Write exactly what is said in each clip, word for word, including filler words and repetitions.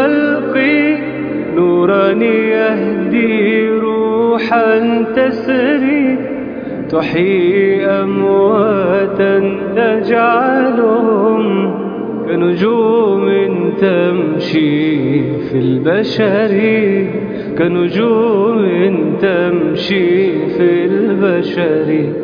الخلق نورا يهدي روحا تسري تحيي أمواتا تجعلهم كنجوم تمشي في البشر كنجوم تمشي في البشر.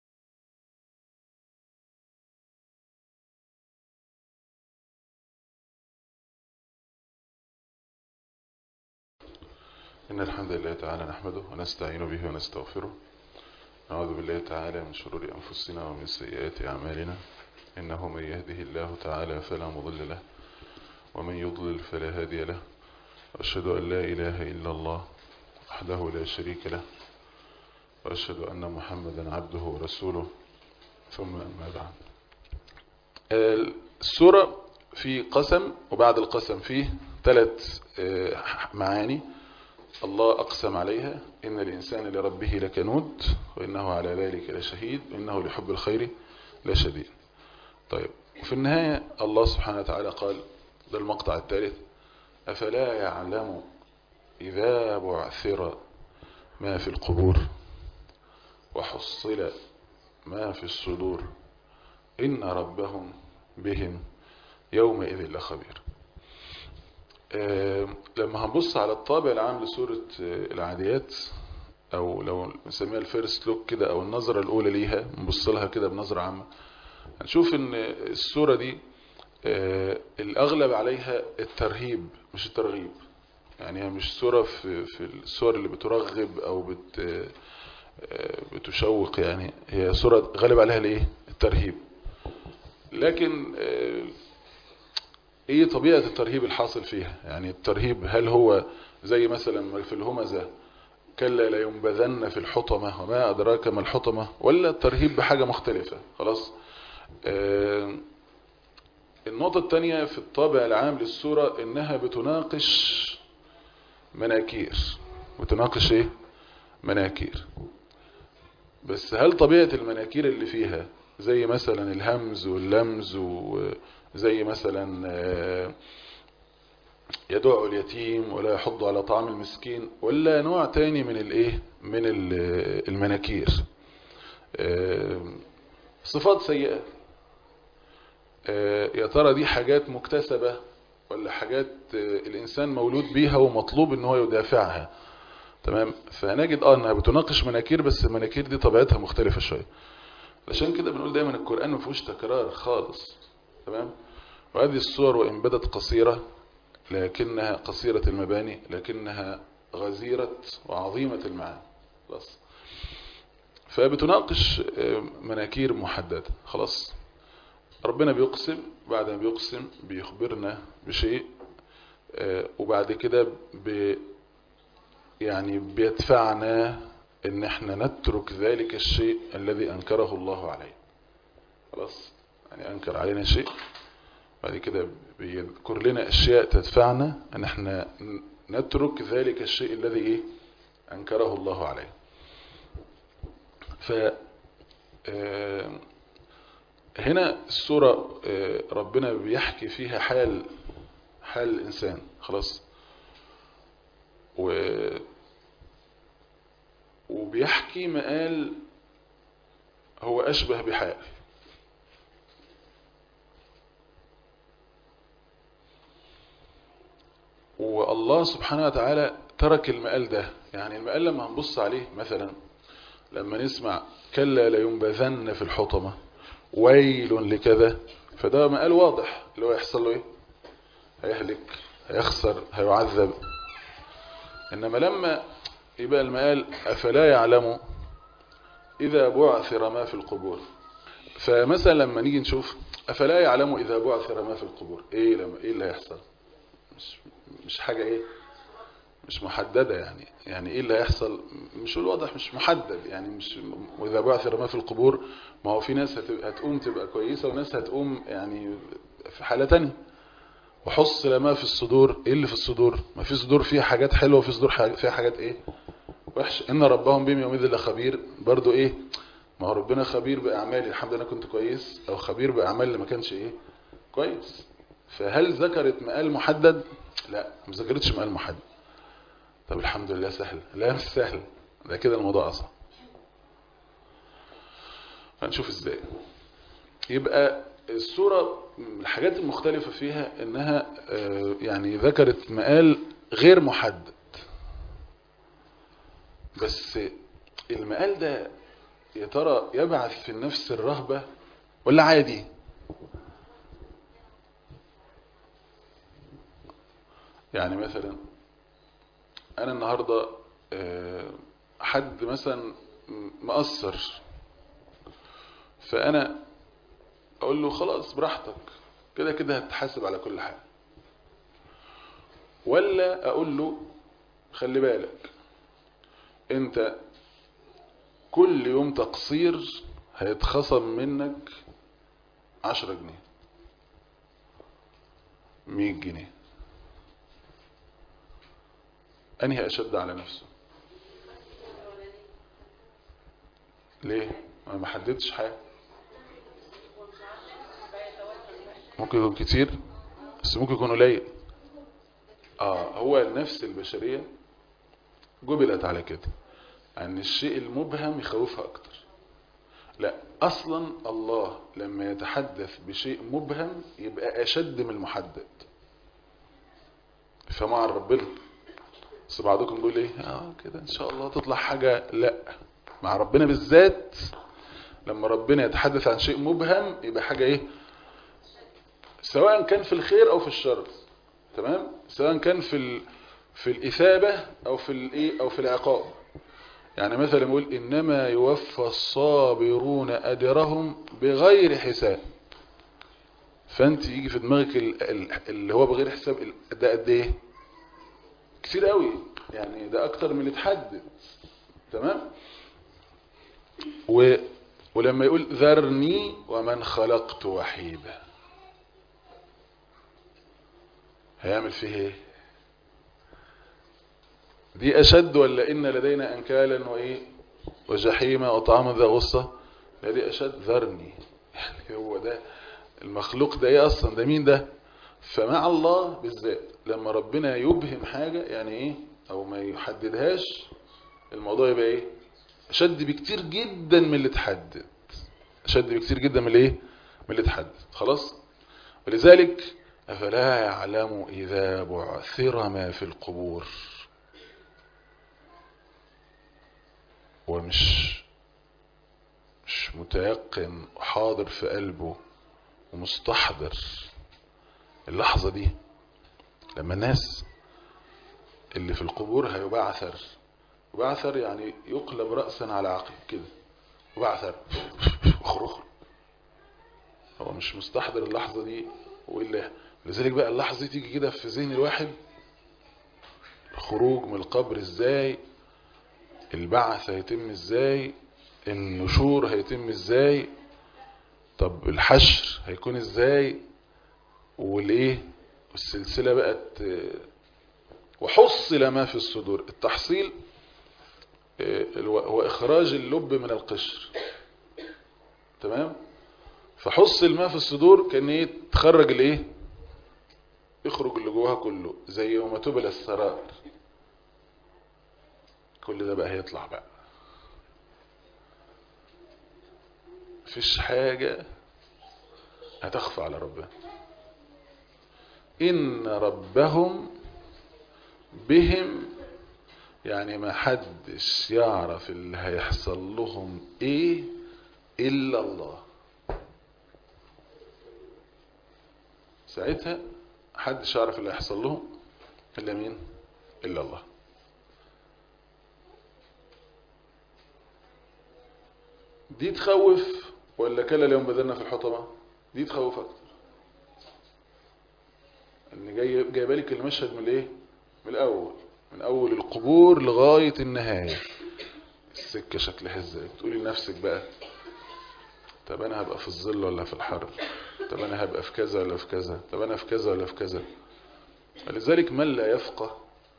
إن الحمد لله تعالى نحمده ونستعين به ونستغفره، نعوذ بالله تعالى من شرور أنفسنا ومن سيئات أعمالنا، إنه من يهده الله تعالى فلا مضل له ومن يضلل فلا هادي له، وأشهد أن لا إله إلا الله وحده لا شريك له، وأشهد أن محمدا عبده ورسوله، ثم أما بعد. السورة في قسم، وبعد القسم فيه ثلاث معاني الله أقسم عليها: إن الإنسان لربه لكنود، وإنه على ذلك لشهيد، وإنه لحب الخير لشديد. طيب، وفي النهاية الله سبحانه وتعالى قال، ده المقطع الثالث: أفلا يعلم إذا بعثر ما في القبور وحصل ما في الصدور إن ربهم بهم يومئذ لخبير. لما هنبص على الطابع العام لسورة العاديات، او لو نسميها الفيرست لوك كده، او النظرة الاولى ليها، نبص لها كده بنظرة عامة، هنشوف ان السورة دي الاغلب عليها الترهيب مش الترغيب. يعني هي مش سورة في, في السور اللي بترغب او بت بتشوق، يعني هي سورة غالب عليها الايه؟ الترهيب. لكن ايه طبيعة الترهيب الحاصل فيها؟ يعني الترهيب هل هو زي مثلا في الهمزة كلا لا ينبذن في الحطمة وما أدراك ما الحطمة، ولا الترهيب بحاجة مختلفة؟ خلاص. آه النقطة الثانية في الطابع العام للسورة انها بتناقش مناكير. بتناقش ايه؟ مناكير. بس هل طبيعة المناكير اللي فيها زي مثلا الهمز واللمز، وزي مثلا يدعو اليتيم ولا يحض على طعام المسكين، ولا نوع تاني من الايه؟ من المناكير؟ صفات سيئة. يا ترى دي حاجات مكتسبة ولا حاجات الانسان مولود بيها ومطلوب ان هو يدافعها؟ تمام. فنجد اه انها بتناقش مناكير، بس المناكير دي طبيعتها مختلفة شوية. عشان كده بنقول دايما القرآن ما فيهوش تكرار خالص. تمام. وهذه السور وإن بدت قصيرة لكنها قصيرة المباني، لكنها غزيرة وعظيمة المعاني. خلاص. فبتناقش مناكير محددة. خلاص. ربنا بيقسم، بعد ما بيقسم بيخبرنا بشيء، وبعد كده بي يعني بيدفعنا ان احنا نترك ذلك الشيء الذي انكره الله عليه. خلاص. يعني انكر علينا شيء، بعد كده بيذكر لنا اشياء تدفعنا ان احنا نترك ذلك الشيء الذي ايه؟ انكره الله عليه. ف هنا السورة ربنا بيحكي فيها حال حال الانسان. خلاص. و وبيحكي مقال هو أشبه بحال. والله سبحانه وتعالى ترك المقال ده. يعني المقال لما هنبص عليه مثلا، لما نسمع كلا لينبذن في الحطمة، ويل لكذا، فده مقال واضح اللي هو يحصل له ايه؟ هيهلك، هيخسر، هيعذب. إنما لما يبقى المقال أفلا يعلم إذا بعثر ما في القبور، فمثلا لما نيجي نشوف أفلا يعلم إذا بعثر ما في القبور، إيه لما إيه اللي هيحصل؟ مش مش حاجة إيه؟ مش محددة. يعني يعني إيه اللي هيحصل؟ مش الواضح، مش محدد. يعني مش وإذا بعثر ما في القبور، ما هو في ناس هتقوم تبقى كويسة، وناس هتقوم يعني في حالة تانية. وحصل ما في الصدور، إيه اللي في الصدور؟ ما في صدور فيها حاجات حلوة، وفي صدور فيها حاجات إيه؟ وحش. إن ربهم بهم يومئذ لخبير، برضو إيه؟ ما هو ربنا خبير بأعمالي الحمد لله كنت كويس، أو خبير بأعمال اللي ما كانش إيه؟ كويس. فهل ذكرت مقال محدد؟ لا ما ذكرتش مقال محدد. طب الحمد لله سهل. لا مش سهل، ده كده الموضوع اصعب. هنشوف ازاي. يبقى السورة الحاجات المختلفة فيها انها يعني ذكرت مقال غير محدد، بس المقال ده يا ترى يبعث في النفس الرهبة ولا عادي؟ يعني مثلا انا النهاردة حد مثلا مقصر، فانا اقول له خلاص براحتك كده كده هتحاسب على كل حاجة، ولا اقول له خلي بالك انت كل يوم تقصير هيتخصم منك عشرة جنيه مية جنيه، انهي اشد على نفسه؟ ليه؟ انا ما حددتش حاجة. ممكن يكون كتير بس ممكن يكون قليل. اه هو النفس البشرية جبلت على كده، ان الشيء المبهم يخوفها اكتر. لا اصلا الله لما يتحدث بشيء مبهم يبقى اشد من المحدد. فمع ربنا بس بعضكم يقول ايه اه كده ان شاء الله تطلع حاجة. لا مع ربنا بالذات لما ربنا يتحدث عن شيء مبهم يبقى حاجة ايه، سواء كان في الخير او في الشر. تمام، سواء كان في ال... في الإثابة او في الايه او في العقاب. يعني مثلا يقول انما يوفى الصابرون اجرهم بغير حساب، فانت يجي في دماغك اللي هو بغير حساب ده قد ايه؟ كتير قوي، يعني ده اكتر من اللي اتحدد. تمام. و... ولما يقول ذرني ومن خلقت وحيدا هيعمل فيه ايه؟ دي اشد ولا ان لدينا انكالا وايه وجحيما وطعاما ذا غصة؟ لا دي اشد. ذرني يعني هو ده المخلوق ده ايه اصلا؟ ده مين ده؟ فمع الله بالذات لما ربنا يبهم حاجة يعني ايه او ما يحددهاش الموضوع يبقى ايه؟ اشد بكتير جدا من اللي اتحدد. اشد بكتير جدا من الايه؟ من اللي اتحدد. خلاص. ولذلك افلا يعلم اذا بعثر ما في القبور. ومش مش متيقن وحاضر في قلبه ومستحضر اللحظة دي لما الناس اللي في القبور هيبعثر. يبعثر يعني يقلب رأسا على عقب كده، يبعثر اخرخ. هو مش مستحضر اللحظة دي وإلا. لذلك بقى اللحظة دي تيجي كده في ذهن الواحد، الخروج من القبر ازاي، البعث هيتم ازاي، النشور هيتم ازاي، طب الحشر هيكون ازاي، والايه والسلسلة بقت. وحصل ما في الصدور. التحصيل هو اخراج اللب من القشر. تمام. فحصل ما في الصدور كان ايه؟ تخرج الايه؟ يخرج اللي جواها كله، زي يوم تبلى السرائر. كل ده بقى هيطلع بقى، مفيش حاجة هتخفى على ربنا. إن ربهم بهم، يعني ما حدش يعرف اللي هيحصل لهم ايه إلا الله. ساعتها حدش يعرف اللي هيحصل لهم إلا مين؟ إلا الله. دي تخوف ولا كلا اليوم بذلنا في الحطمة؟ دي تخوف أكتر. ان جاي جاي بالك المشهد من الايه؟ من الاول، من اول القبور لغايه النهايه. السكه شكلها ازاي؟ تقولي لنفسك بقى طب انا هبقى في الظل ولا في الحر؟ طب انا هبقى في كذا ولا في كذا؟ طب انا في كذا ولا في كذا؟ ولذلك من لا يفقه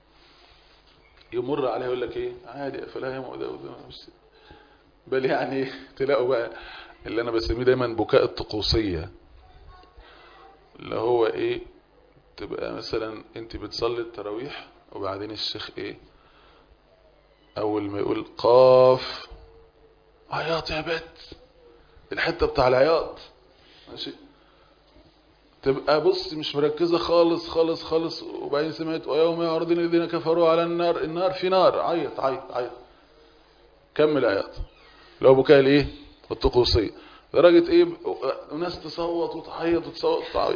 يمر عليه يقول لك ايه عادي فلا يموت ده وده، بل يعني تلاقوا بقى اللي انا بسميه دايما بكاء الطقوسيه، اللي هو ايه؟ تبقى مثلا انت بتصلي التراويح وبعدين الشيخ ايه اول ما يقول قاف عياط يا بت، الحتة بتاع العياط ماشي، تبقى بص مش مركزة خالص خالص خالص، وبعدين سمعت ويوم يعرضون الذين كفروا على النار، النار في نار، عيط عيط عيط، كمل عياط. لو بكاء الايه الطقوسية درجة ايه، وناس تصوت وتعيط وتصوت وتعيط،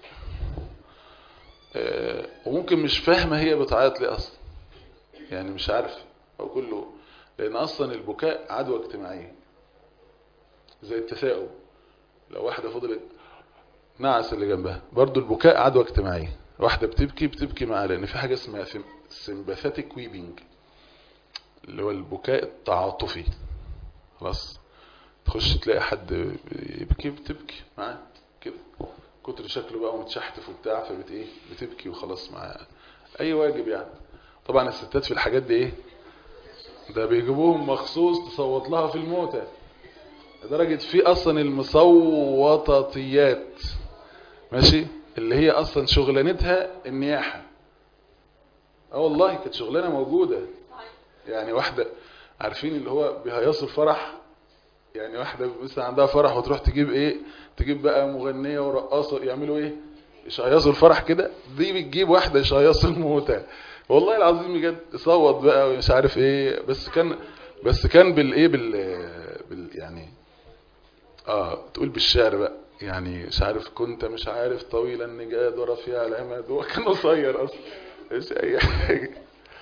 اه وممكن مش فاهمة هي بتعيط ليه اصلا، يعني مش عارف او كله، لان اصلا البكاء عدوى اجتماعية زي التثاؤب، لو واحدة فضلت نعس اللي جنبها، برضو البكاء عدوى اجتماعية، واحدة بتبكي بتبكي معاها، لان في حاجة اسمها sympathetic weeping اللي هو البكاء التعاطفي. خلاص تخش تلاقي حد يبكي بتبكي معاه كده، كتر شكله بقى ومتشحتف وبتاع فبت ايه بتبكي وخلاص معاه، اي واجب يعني. طبعا الستات في الحاجات دي ايه ده بيجيبوهم مخصوص تصوت لها في الموتى، لدرجة في اصلا المصوتاتيات ماشي اللي هي اصلا شغلانتها النياحة. اه والله كانت شغلانة موجودة، يعني واحدة عارفين اللي هو بيهيصوا الفرح، يعني واحدة مثلا عندها فرح وتروح تجيب ايه، تجيب بقى مغنية ورقاصة يعملوا ايه يشيصوا الفرح كده، دي بتجيب واحدة يشيصوا الموتى، والله العظيم بجد صوت بقى ومش عارف ايه، بس كان بس كان بالايه بال, بال يعني اه تقول بالشعر بقى، يعني مش عارف كنت مش عارف طويل النجاد ورفيع العماد، هو كان قصير اصلا مش اي حاجه،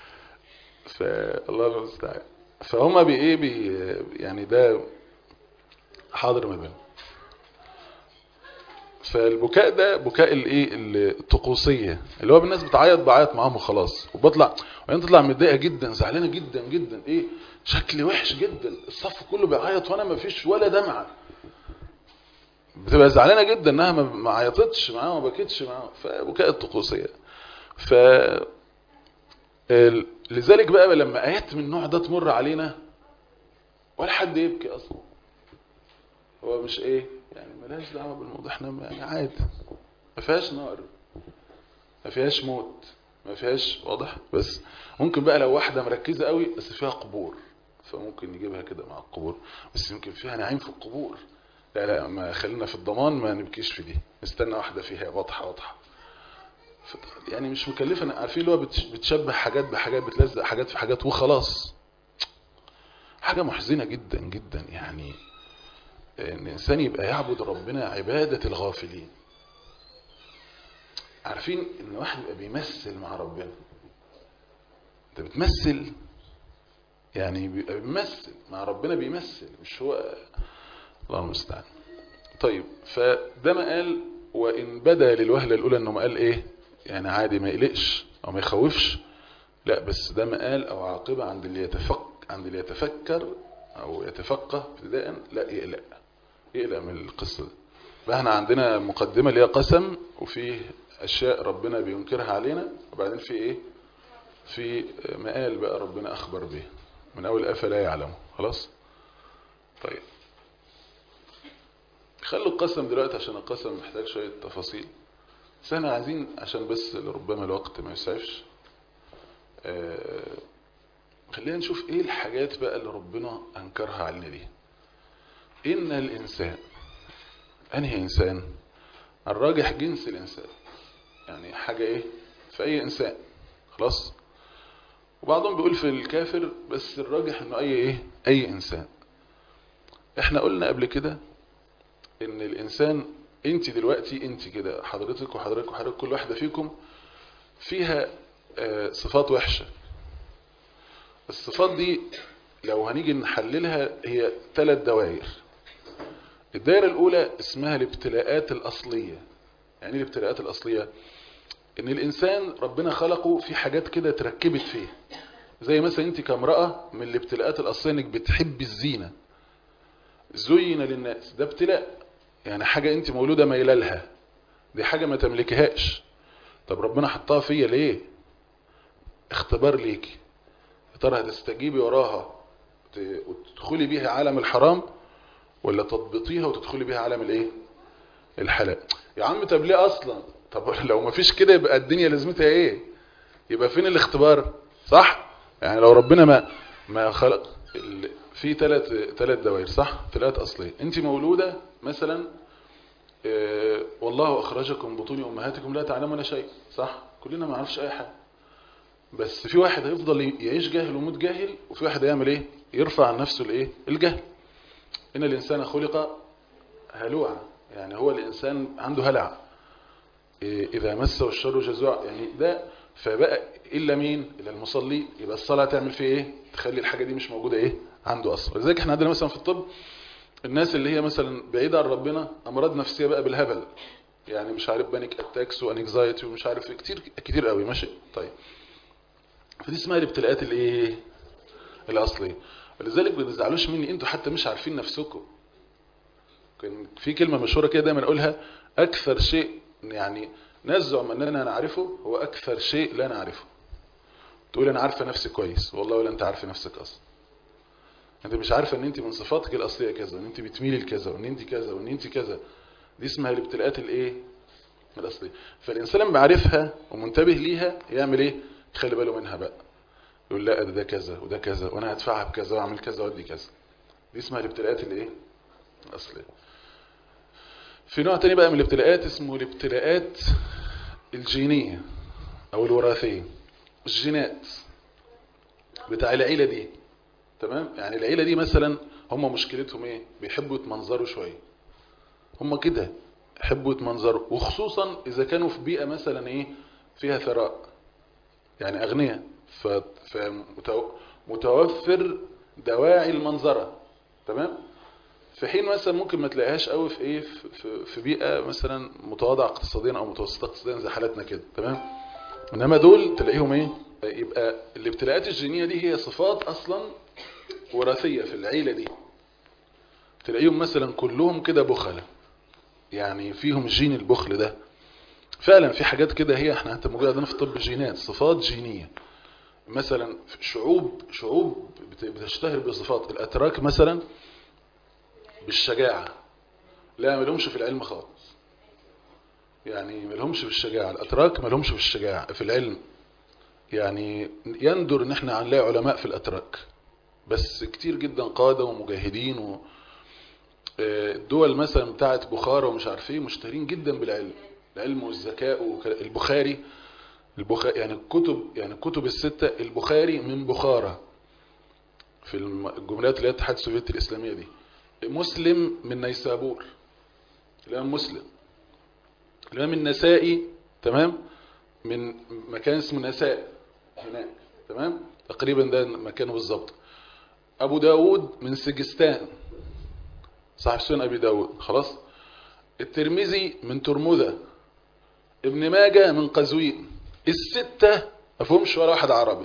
فالله المستعان. فهم بايه بي يعني ده حاضر ما بينهم. فالبكاء ده بكاء الايه الطقوسيه اللي هو بالناس بتعيط بعيط معاهم وخلاص، وبطلع وبعدين تطلع متضايقه جدا زعلانه جدا جدا، ايه شكلي وحش جدا الصف كله بيعيط وانا ما فيش ولا دمعه، بتبقى زعلانه جدا انها ما عيطتش معاهم وما بكتش معاهم، فبكاء الطقوسيه. ف لذلك بقى لما ايات من النوع ده تمر علينا ولا حد يبكي اصلا، هو مش ايه يعني ملهاش دعوه بالموضوع، احنا يعني عادي ما فيهاش نار ما فيهاش موت ما فيهاش واضح، بس ممكن بقى لو واحده مركزه قوي بس فيها قبور فممكن نجيبها كده مع القبور، بس يمكن فيها نعيم في القبور، لا لا ما خلينا في الضمان ما نبكيش في دي، نستنى واحده فيها واضحه واضحه يعني مش مكلفه، عارفين اللي هو بتشبه حاجات بحاجات، بتلزق حاجات في حاجات وخلاص، حاجه محزنه جدا جدا يعني ان الانسان يبقى يعبد ربنا عباده الغافلين. عارفين ان واحد يبقى بيمثل مع ربنا، انت بتمثل يعني بيبقى بيمثل مع ربنا، بيمثل مش هو، الله المستعان. طيب فده ما قال وان بدا للوهله الاولى انه ما قال ايه يعني عادي ما يقلقش او ما يخوفش، لا بس ده ما قال او عاقبه عند اللي يتفكر عند اللي يتفكر او يتفقه ابتداء، لا يقلق يقلق من القصه دي. فاحنا عندنا مقدمه اللي هي قسم، وفيه اشياء ربنا بينكرها علينا، وبعدين في ايه في مقال بقى ربنا اخبر به من اول افلا يعلمه. خلاص طيب خلوا القسم دلوقتي عشان القسم محتاج شويه تفاصيل، بس احنا عايزين عشان بس ربما الوقت ما يسعفش آه خلينا نشوف ايه الحاجات بقى اللي ربنا انكرها علينا دي. ان الانسان انهي انسان؟ الراجح جنس الانسان، يعني حاجة ايه في اي انسان خلاص، وبعضهم بيقول في الكافر، بس الراجح انه اي ايه اي انسان. احنا قلنا قبل كده ان الانسان انت دلوقتي انت كده حضرتك وحضرتك وحضرتك كل واحدة فيكم فيها آه صفات وحشة. الصفات دي لو هنيجي نحللها هي ثلاث دوائر. الدائرة الاولى اسمها الابتلاءات الاصلية. يعني ايه الابتلاءات الاصلية؟ ان الانسان ربنا خلقه في حاجات كده تركبت فيه، زي مثلا انت كامرأة من الابتلاءات الاصلية انك بتحب الزينة، زين للناس، ده ابتلاء، يعني حاجة انت مولودة ميلة لها، دي حاجة ما تملكهاش، طب ربنا حطها فيا ليه؟ اختبار ليكي، يا ترى هتستجيبي وراها وتدخلي بيها عالم الحرام، ولا تضبطيها وتدخلي بيها عالم الايه الحلال؟ يا عم طب ليه اصلا طب لو ما فيش كده يبقى الدنيا لازمتها ايه؟ يبقى فين الاختبار؟ صح؟ يعني لو ربنا ما ما خلق ال... في ثلاث ثلاث دوائر، صح؟ ثلاث اصليه. انت مولوده مثلا اه... والله اخرجكم بطون امهاتكم لا تعلمون شيء، صح؟ كلنا ما نعرفش اي حاجه. بس في واحد هيفضل يعيش جاهل ويموت جاهل، وفي واحد هيعمل ايه؟ يرفع عن نفسه الايه؟ الجهل. ان الانسان خلق هلوعا، يعني هو الانسان عنده هلع، اذا مسه الشر جزوع، يعني ده. فبقى الا مين؟ الا المصلي. يبقى الصلاه تعمل فيه ايه؟ تخلي الحاجه دي مش موجوده ايه عنده اصلا. لذلك احنا عندنا مثلا في الطب الناس اللي هي مثلا بعيده عن ربنا، امراض نفسيه بقى بالهبل، يعني مش عارف بانيك اتاكس وانكزايتي ومش عارف كتير كتير قوي، ماشي. طيب فدي اسمها الابتلاءات الايه؟ الاصليه. ولذلك ما تزعلوش مني، انتوا حتى مش عارفين نفسكم. كان في كلمه مشهوره كده دايما اقولها: اكثر شيء يعني نزعم اننا نعرفه هو اكثر شيء لا نعرفه. تقول انا عارفه نفسي كويس، والله ولا انت عارفه نفسك اصلا. انت مش عارفه ان انت من صفاتك الاصليه كذا، وان انت بتميلي لكذا، وان انت كذا، وان انت كذا. دي اسمها الابتلاءات الايه؟ الاصليه. فالانسان لما يعرفها ومنتبه ليها يعمل ايه؟ يخلي باله منها بقى، يقول لا ده, ده كذا وده كذا، وانا هدفعها بكذا واعمل كذا وادي كذا. دي اسمها الابتلاءات الايه؟ الاصليه. في نوع تاني بقى من الابتلاءات اسمه الابتلاءات الجينيه او الوراثيه. الجينات بتاع العيله دي، تمام؟ يعني العيله دي مثلا هم مشكلتهم ايه؟ بيحبوا يتمنظروا شويه، هم كده يحبوا يتمنظروا، وخصوصا اذا كانوا في بيئه مثلا ايه فيها ثراء، يعني اغنياء، فمتوفر دواعي المنظره، تمام؟ في حين مثلا ممكن ما تلاقيهاش قوي في ايه في, في بيئه مثلا متواضعه اقتصاديا او متوسطه اقتصاديا زي حالتنا كده، تمام؟ انما دول تلاقيهم ايه؟ يبقى الابتلاءات الجينيه دي هي صفات اصلا وراثيه في العيله دي. تلاقيهم مثلا كلهم كده بخله، يعني فيهم جين البخل ده. فعلا في حاجات كده، هي احنا انت موجود عندنا في الطب جينات، صفات جينيه. مثلا شعوب شعوب بتشتهر بصفات. الاتراك مثلا بالشجاعه، لا ما لهمش في العلم خالص، يعني ما لهمش في الشجاعه. الاتراك ما لهمش في الشجاعه في العلم، يعني يندر ان احنا هنلاقي علماء في الاتراك، بس كتير جدا قاده ومجاهدين. و الدول مثلا بتاعت بخارى ومش عارف ايه مشتهرين جدا بالعلم، العلم والذكاء. والبخاري البخاري يعني الكتب يعني الكتب الستة، البخاري من بخارى في الجمهوريات اللي هي الاتحاد السوفيتي الإسلامية دي. مسلم من نيسابور، الإمام مسلم. الإمام النسائي، تمام، من مكان اسمه نساء هناك، تمام، تقريبا ده مكانه بالظبط. أبو داود من سجستان، صاحب سنن أبي داود، خلاص. الترمذي من ترمذة. ابن ماجه من قزوين. الستة ما فيهمش ولا واحد عربي.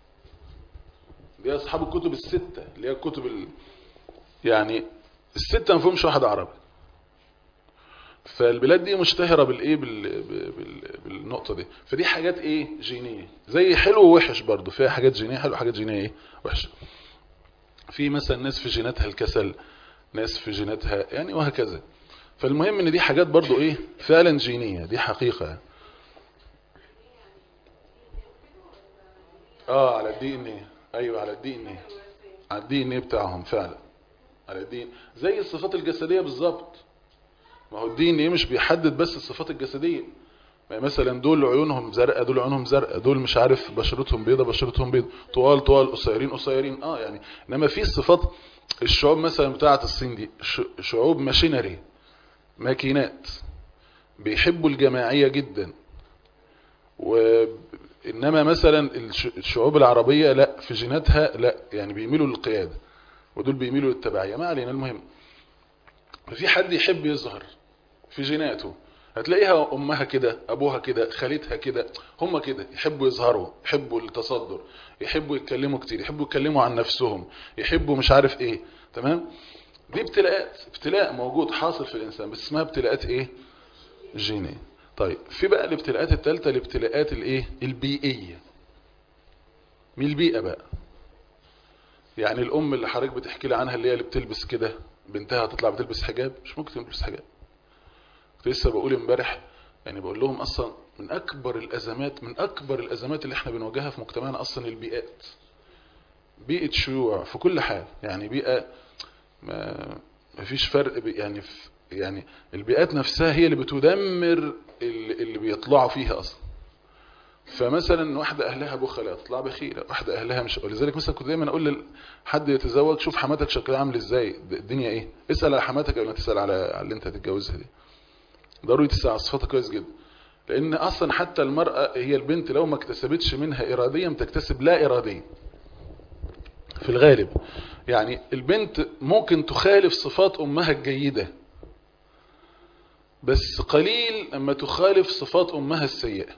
دي اصحاب الكتب الستة اللي هي الكتب ال... يعني الستة ما فيهمش واحد عربي. فالبلاد دي مشتهرة بالايه بال... بال... بالنقطة دي. فدي حاجات ايه جينية، زي حلو ووحش برضو، فيها حاجات جينية حلو وحاجات جينية ايه وحش. في مثلا ناس في جيناتها الكسل، ناس في جيناتها يعني وهكذا. فالمهم ان دي حاجات برضو ايه فعلا جينية، دي حقيقة. اه على الدي ان ايه، ايوه على الدي ان ايه، على الدي ان ايه بتاعهم فعلا، على الدين. زي الصفات الجسدية بالظبط. ما هو الدي ان ايه مش بيحدد بس الصفات الجسدية، يعني مثلا دول عيونهم زرقاء، دول عيونهم زرقاء، دول مش عارف بشرتهم بيضة بشرتهم بيضة، طوال طوال، قصيرين قصيرين، اه يعني. انما في الصفات الشعوب مثلا بتاعة الصين دي شعوب ماشينري، ماكينات، بيحبوا الجماعية جدا. وإنما مثلا الشعوب العربية لا، في جيناتها لا، يعني بيميلوا للقيادة، ودول بيميلوا للتبعية. ما علينا. المهم في حد يحب يظهر في جيناته، هتلاقيها أمها كده، أبوها كده، خالتها كده، هم كده يحبوا يظهروا، يحبوا التصدر، يحبوا يتكلموا كتير، يحبوا يتكلموا عن نفسهم، يحبوا مش عارف ايه، تمام. دي ابتلاءات، ابتلاء موجود حاصل في الإنسان، بس اسمها ابتلاءات ايه جينية. طيب في بقى الابتلاءات الثالثه، الابتلاءات الايه البيئيه. من البيئه بقى، يعني الام اللي حضرتك بتحكي لي عنها، اللي هي اللي بتلبس كده، بنتها هتطلع بتلبس حجاب، مش ممكن تلبس حجاب. كنت لسه بقول امبارح يعني بقول لهم اصلا من اكبر الازمات من اكبر الازمات اللي احنا بنواجهها في مجتمعنا اصلا البيئات، بيئة شيوع في كل حاجة. يعني بيئة ما مفيش فرق يعني في يعني البيئات نفسها هي اللي بتدمر اللي بيطلعوا فيها اصلا. فمثلا واحدة اهلها بخلاء تطلع بخيلة، واحدة اهلها مش. ولذلك مثلا كنت دايما اقول لحد يتزوج شوف حماتك شكلها عامل ازاي، الدنيا ايه، اسأل على حماتك قبل ما تسأل على على اللي انت هتتجوزها دي. ضروري تسأل على صفاتها كويس جدا، لان اصلا حتى المرأة هي البنت لو ما اكتسبتش منها اراديا بتكتسب لا اراديا في الغالب. يعني البنت ممكن تخالف صفات امها الجيدة، بس قليل لما تخالف صفات امها السيئة.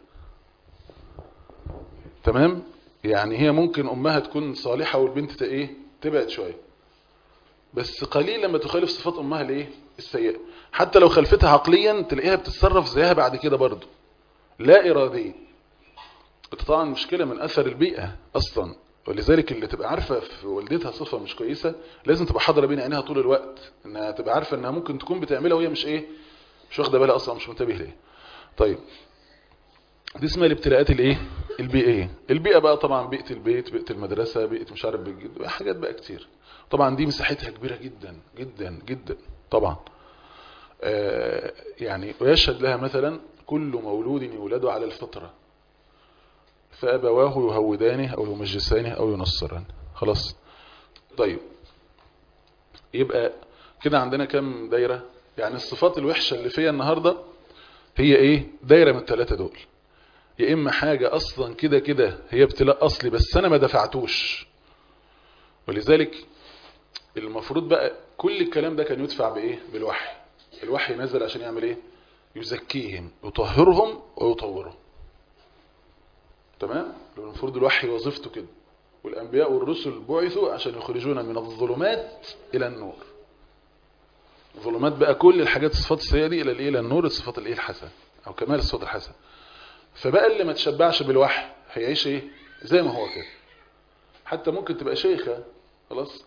تمام؟ يعني هي ممكن امها تكون صالحة والبنت ايه تبعد شوية، بس قليل لما تخالف صفات امها الايه السيئة. حتى لو خلفتها عقليا تلاقيها بتتصرف زيها بعد كده برضو لا اراديا. طبعا مشكلة من اثر البيئة اصلا. ولذلك اللي تبقى عارفة في والدتها صفة مش كويسة لازم تبقى حاضرة بين عينيها طول الوقت، انها تبقى عارفة انها ممكن تكون بتعملها وهي مش ايه مش واخدة بالها اصلا، مش منتبه ليه. طيب دي اسمها الابتلاءات الايه البيئية. البيئة بقى طبعا بيئة البيت، بيئة المدرسة، بيئة مش عارف بيئة حاجات بقى كتير. طبعا دي مساحتها كبيرة جدا جدا جدا طبعا. آه يعني ويشهد لها مثلا كل مولود يولد على الفطرة فأبواه يهودانه أو يمجسانه أو ينصرانه. خلاص. طيب يبقى كده عندنا كم دايرة؟ يعني الصفات الوحشة اللي فيها النهاردة هي ايه؟ دايرة من الثلاثة دول. يا إما حاجة أصلا كده كده هي ابتلاء أصلي بس أنا ما دفعتوش، ولذلك المفروض بقى كل الكلام ده كان يدفع بإيه؟ بالوحي. الوحي نزل عشان يعمل إيه؟ يزكيهم يطهرهم ويطورهم. تمام؟ المفروض الوحي وظيفته كده. والأنبياء والرسل بعثوا عشان يخرجونا من الظلمات إلى النور. الظلمات بقى كل الحاجات الصفات السيئة دي إلى الإيه؟ إلى النور، الصفات الإيه الحسن أو كمال الصفات الحسن. فبقى اللي ما تشبعش بالوحي هيعيش إيه؟ زي ما هو كده. حتى ممكن تبقى شيخة خلاص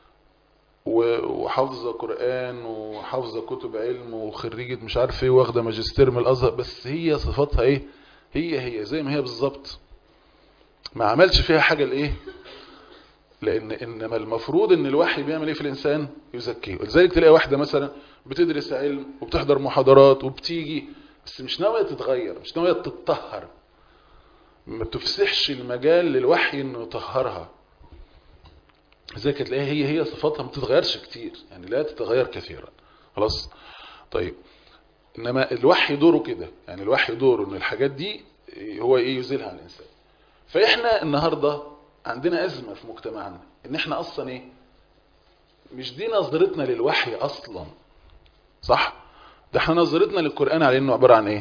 وحافظة قرآن وحافظة كتب علم وخريجة مش عارف ايه واخدة ماجستير من الازهر، بس هي صفاتها ايه؟ هي هي زي ما هي بالظبط، ما عملش فيها حاجة الايه؟ لان انما المفروض ان الوحي بيعمل ايه في الانسان؟ يزكيه. ولذلك تلاقي واحدة مثلا بتدرس علم وبتحضر محاضرات وبتيجي بس مش ناوية تتغير، مش ناوية تتطهر، ما تفسحش المجال للوحي انه يطهرها. لذلك تلاقيها هي هي صفاتها ما تتغيرش كتير، يعني لا تتغير كثيرا. خلاص. طيب انما الوحي دوره كده، يعني الوحي دوره ان الحاجات دي هو ايه؟ يزيلها عن الانسان. فاحنا النهارده عندنا ازمه في مجتمعنا ان احنا اصلا ايه؟ مش دي نظرتنا للوحي اصلا، صح؟ ده احنا نظرتنا للقران على انه عباره عن ايه؟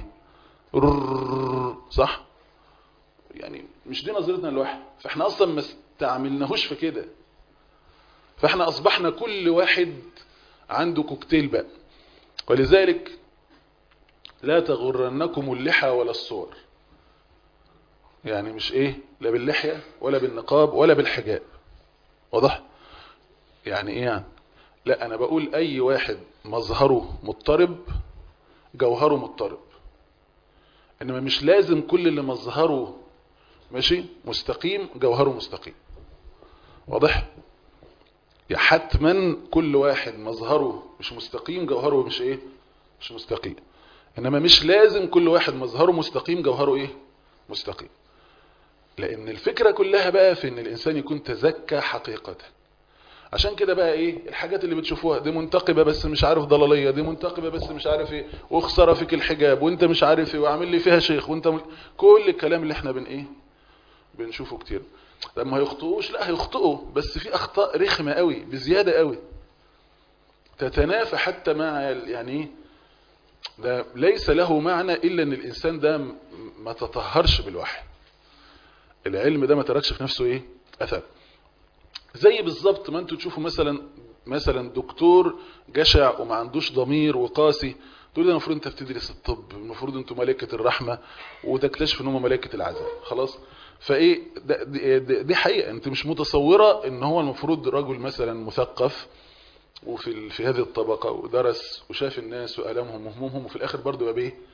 صح؟ يعني مش دي نظرتنا للوحي، فاحنا اصلا ما استعملناهوش في كده. فاحنا اصبحنا كل واحد عنده كوكتيل بقى. ولذلك لا تغرنكم اللحى ولا الصور. يعني مش ايه؟ لا باللحية ولا بالنقاب ولا بالحجاب. واضح؟ يعني ايه يعني؟ لا انا بقول اي واحد مظهره مضطرب جوهره مضطرب، انما مش لازم كل اللي مظهره ماشي مستقيم جوهره مستقيم. واضح؟ يا حتما كل واحد مظهره مش مستقيم جوهره مش ايه؟ مش مستقيم. انما مش لازم كل واحد مظهره مستقيم جوهره ايه؟ مستقيم. لان الفكرة كلها بقى في ان الانسان يكون تزكى حقيقة. عشان كده بقى ايه الحاجات اللي بتشوفوها دي منتقبة بس مش عارف ضلالية، دي منتقبة بس مش عارف ايه، وخسارة فيك الحجاب وانت مش عارف ايه وعامل لي فيها شيخ وانت م... كل الكلام اللي احنا بن ايه بنشوفه كتير. لما هيخطئوش لا هيخطئوا، بس في اخطاء رخمة قوي بزيادة قوي تتنافى حتى مع يعني ايه ده ليس له معنى الا ان الانسان ده ما تطهرش بالوحي. العلم ده ما تركش في نفسه ايه اثر. زي بالظبط ما انتوا تشوفوا مثلا مثلا دكتور جشع وما عندوش ضمير وقاسي، تقول له المفروض انت بتدرس الطب، المفروض انتوا ملائكه الرحمه، وتكتشف ان هم ملائكه العذاب. خلاص. فايه ده دي, دي حقيقه انت مش متصوره ان هو المفروض رجل مثلا مثقف وفي في هذه الطبقه ودرس وشاف الناس والامهم وهمومهم، وفي الاخر برضه يبقى بايه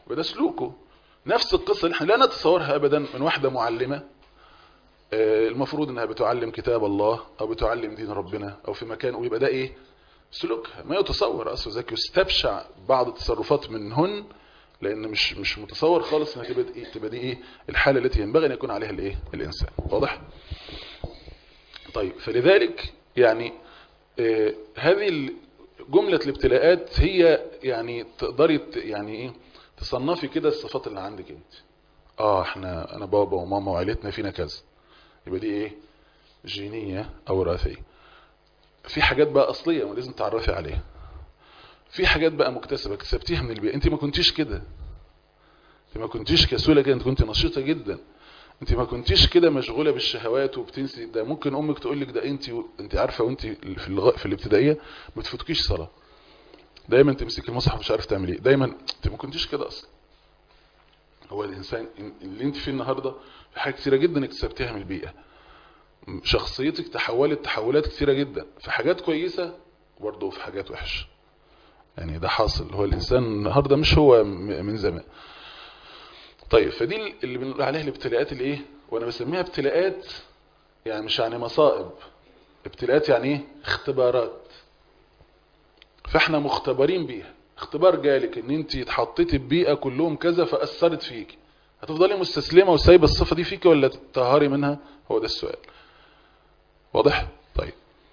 وده سلوكه. نفس القصة اللي احنا لا نتصورها ابدا من واحدة معلمة المفروض انها بتعلم كتاب الله او بتعلم دين ربنا او في مكان، ويبقى ده ايه سلوكها. ما يتصور اصلا ذلك، يستبشع بعض التصرفات منهن، لان مش مش متصور خالص انها تبقى ايه تبقى دي ايه الحالة التي ينبغي ان يكون عليها الايه الانسان. واضح؟ طيب، فلذلك يعني آه هذه جملة الابتلاءات هي يعني تقدري يعني ايه تصنفي كده الصفات اللي عندك انت. اه احنا انا بابا وماما وعائلتنا فينا كذا، يبقى دي ايه جينية او وراثية. في حاجات بقى اصلية ولازم تعرفي عليها، في حاجات بقى مكتسبة اكتسبتيها من البيئة. انت ما كنتيش كده، انت ما كنتيش كسولة كده، انت كنت نشيطة جدا، انت ما كنتيش كده مشغولة بالشهوات وبتنسي. ده ممكن امك تقول لك ده انت و... انت عارفة وانت في اللغ... في الابتدائية ما تفوتكيش صلاة، دايما تمسك المصحف مش عارف تعمل ايه، دايما انت ما كنتيش كده اصلا. هو الانسان اللي انت فيه النهارده في حاجات كثيره جدا اكتسبتيها من البيئه. شخصيتك تحولت تحولات كثيره جدا، في حاجات كويسه وبرضه في حاجات وحشه. يعني ده حاصل، هو الانسان النهارده مش هو من زمان. طيب، فدي اللي بنقول عليها الابتلاءات الايه، وانا بسميها ابتلاءات يعني مش يعني مصائب، ابتلاءات يعني ايه اختبارات. فاحنا مختبرين بيها. اختبار جالك ان انت اتحطيتي ببيئه كلهم كذا فاثرت فيك، هتفضلي مستسلمه وسايبه الصفه دي فيك ولا تطهري منها؟ هو ده السؤال. واضح؟ طيب،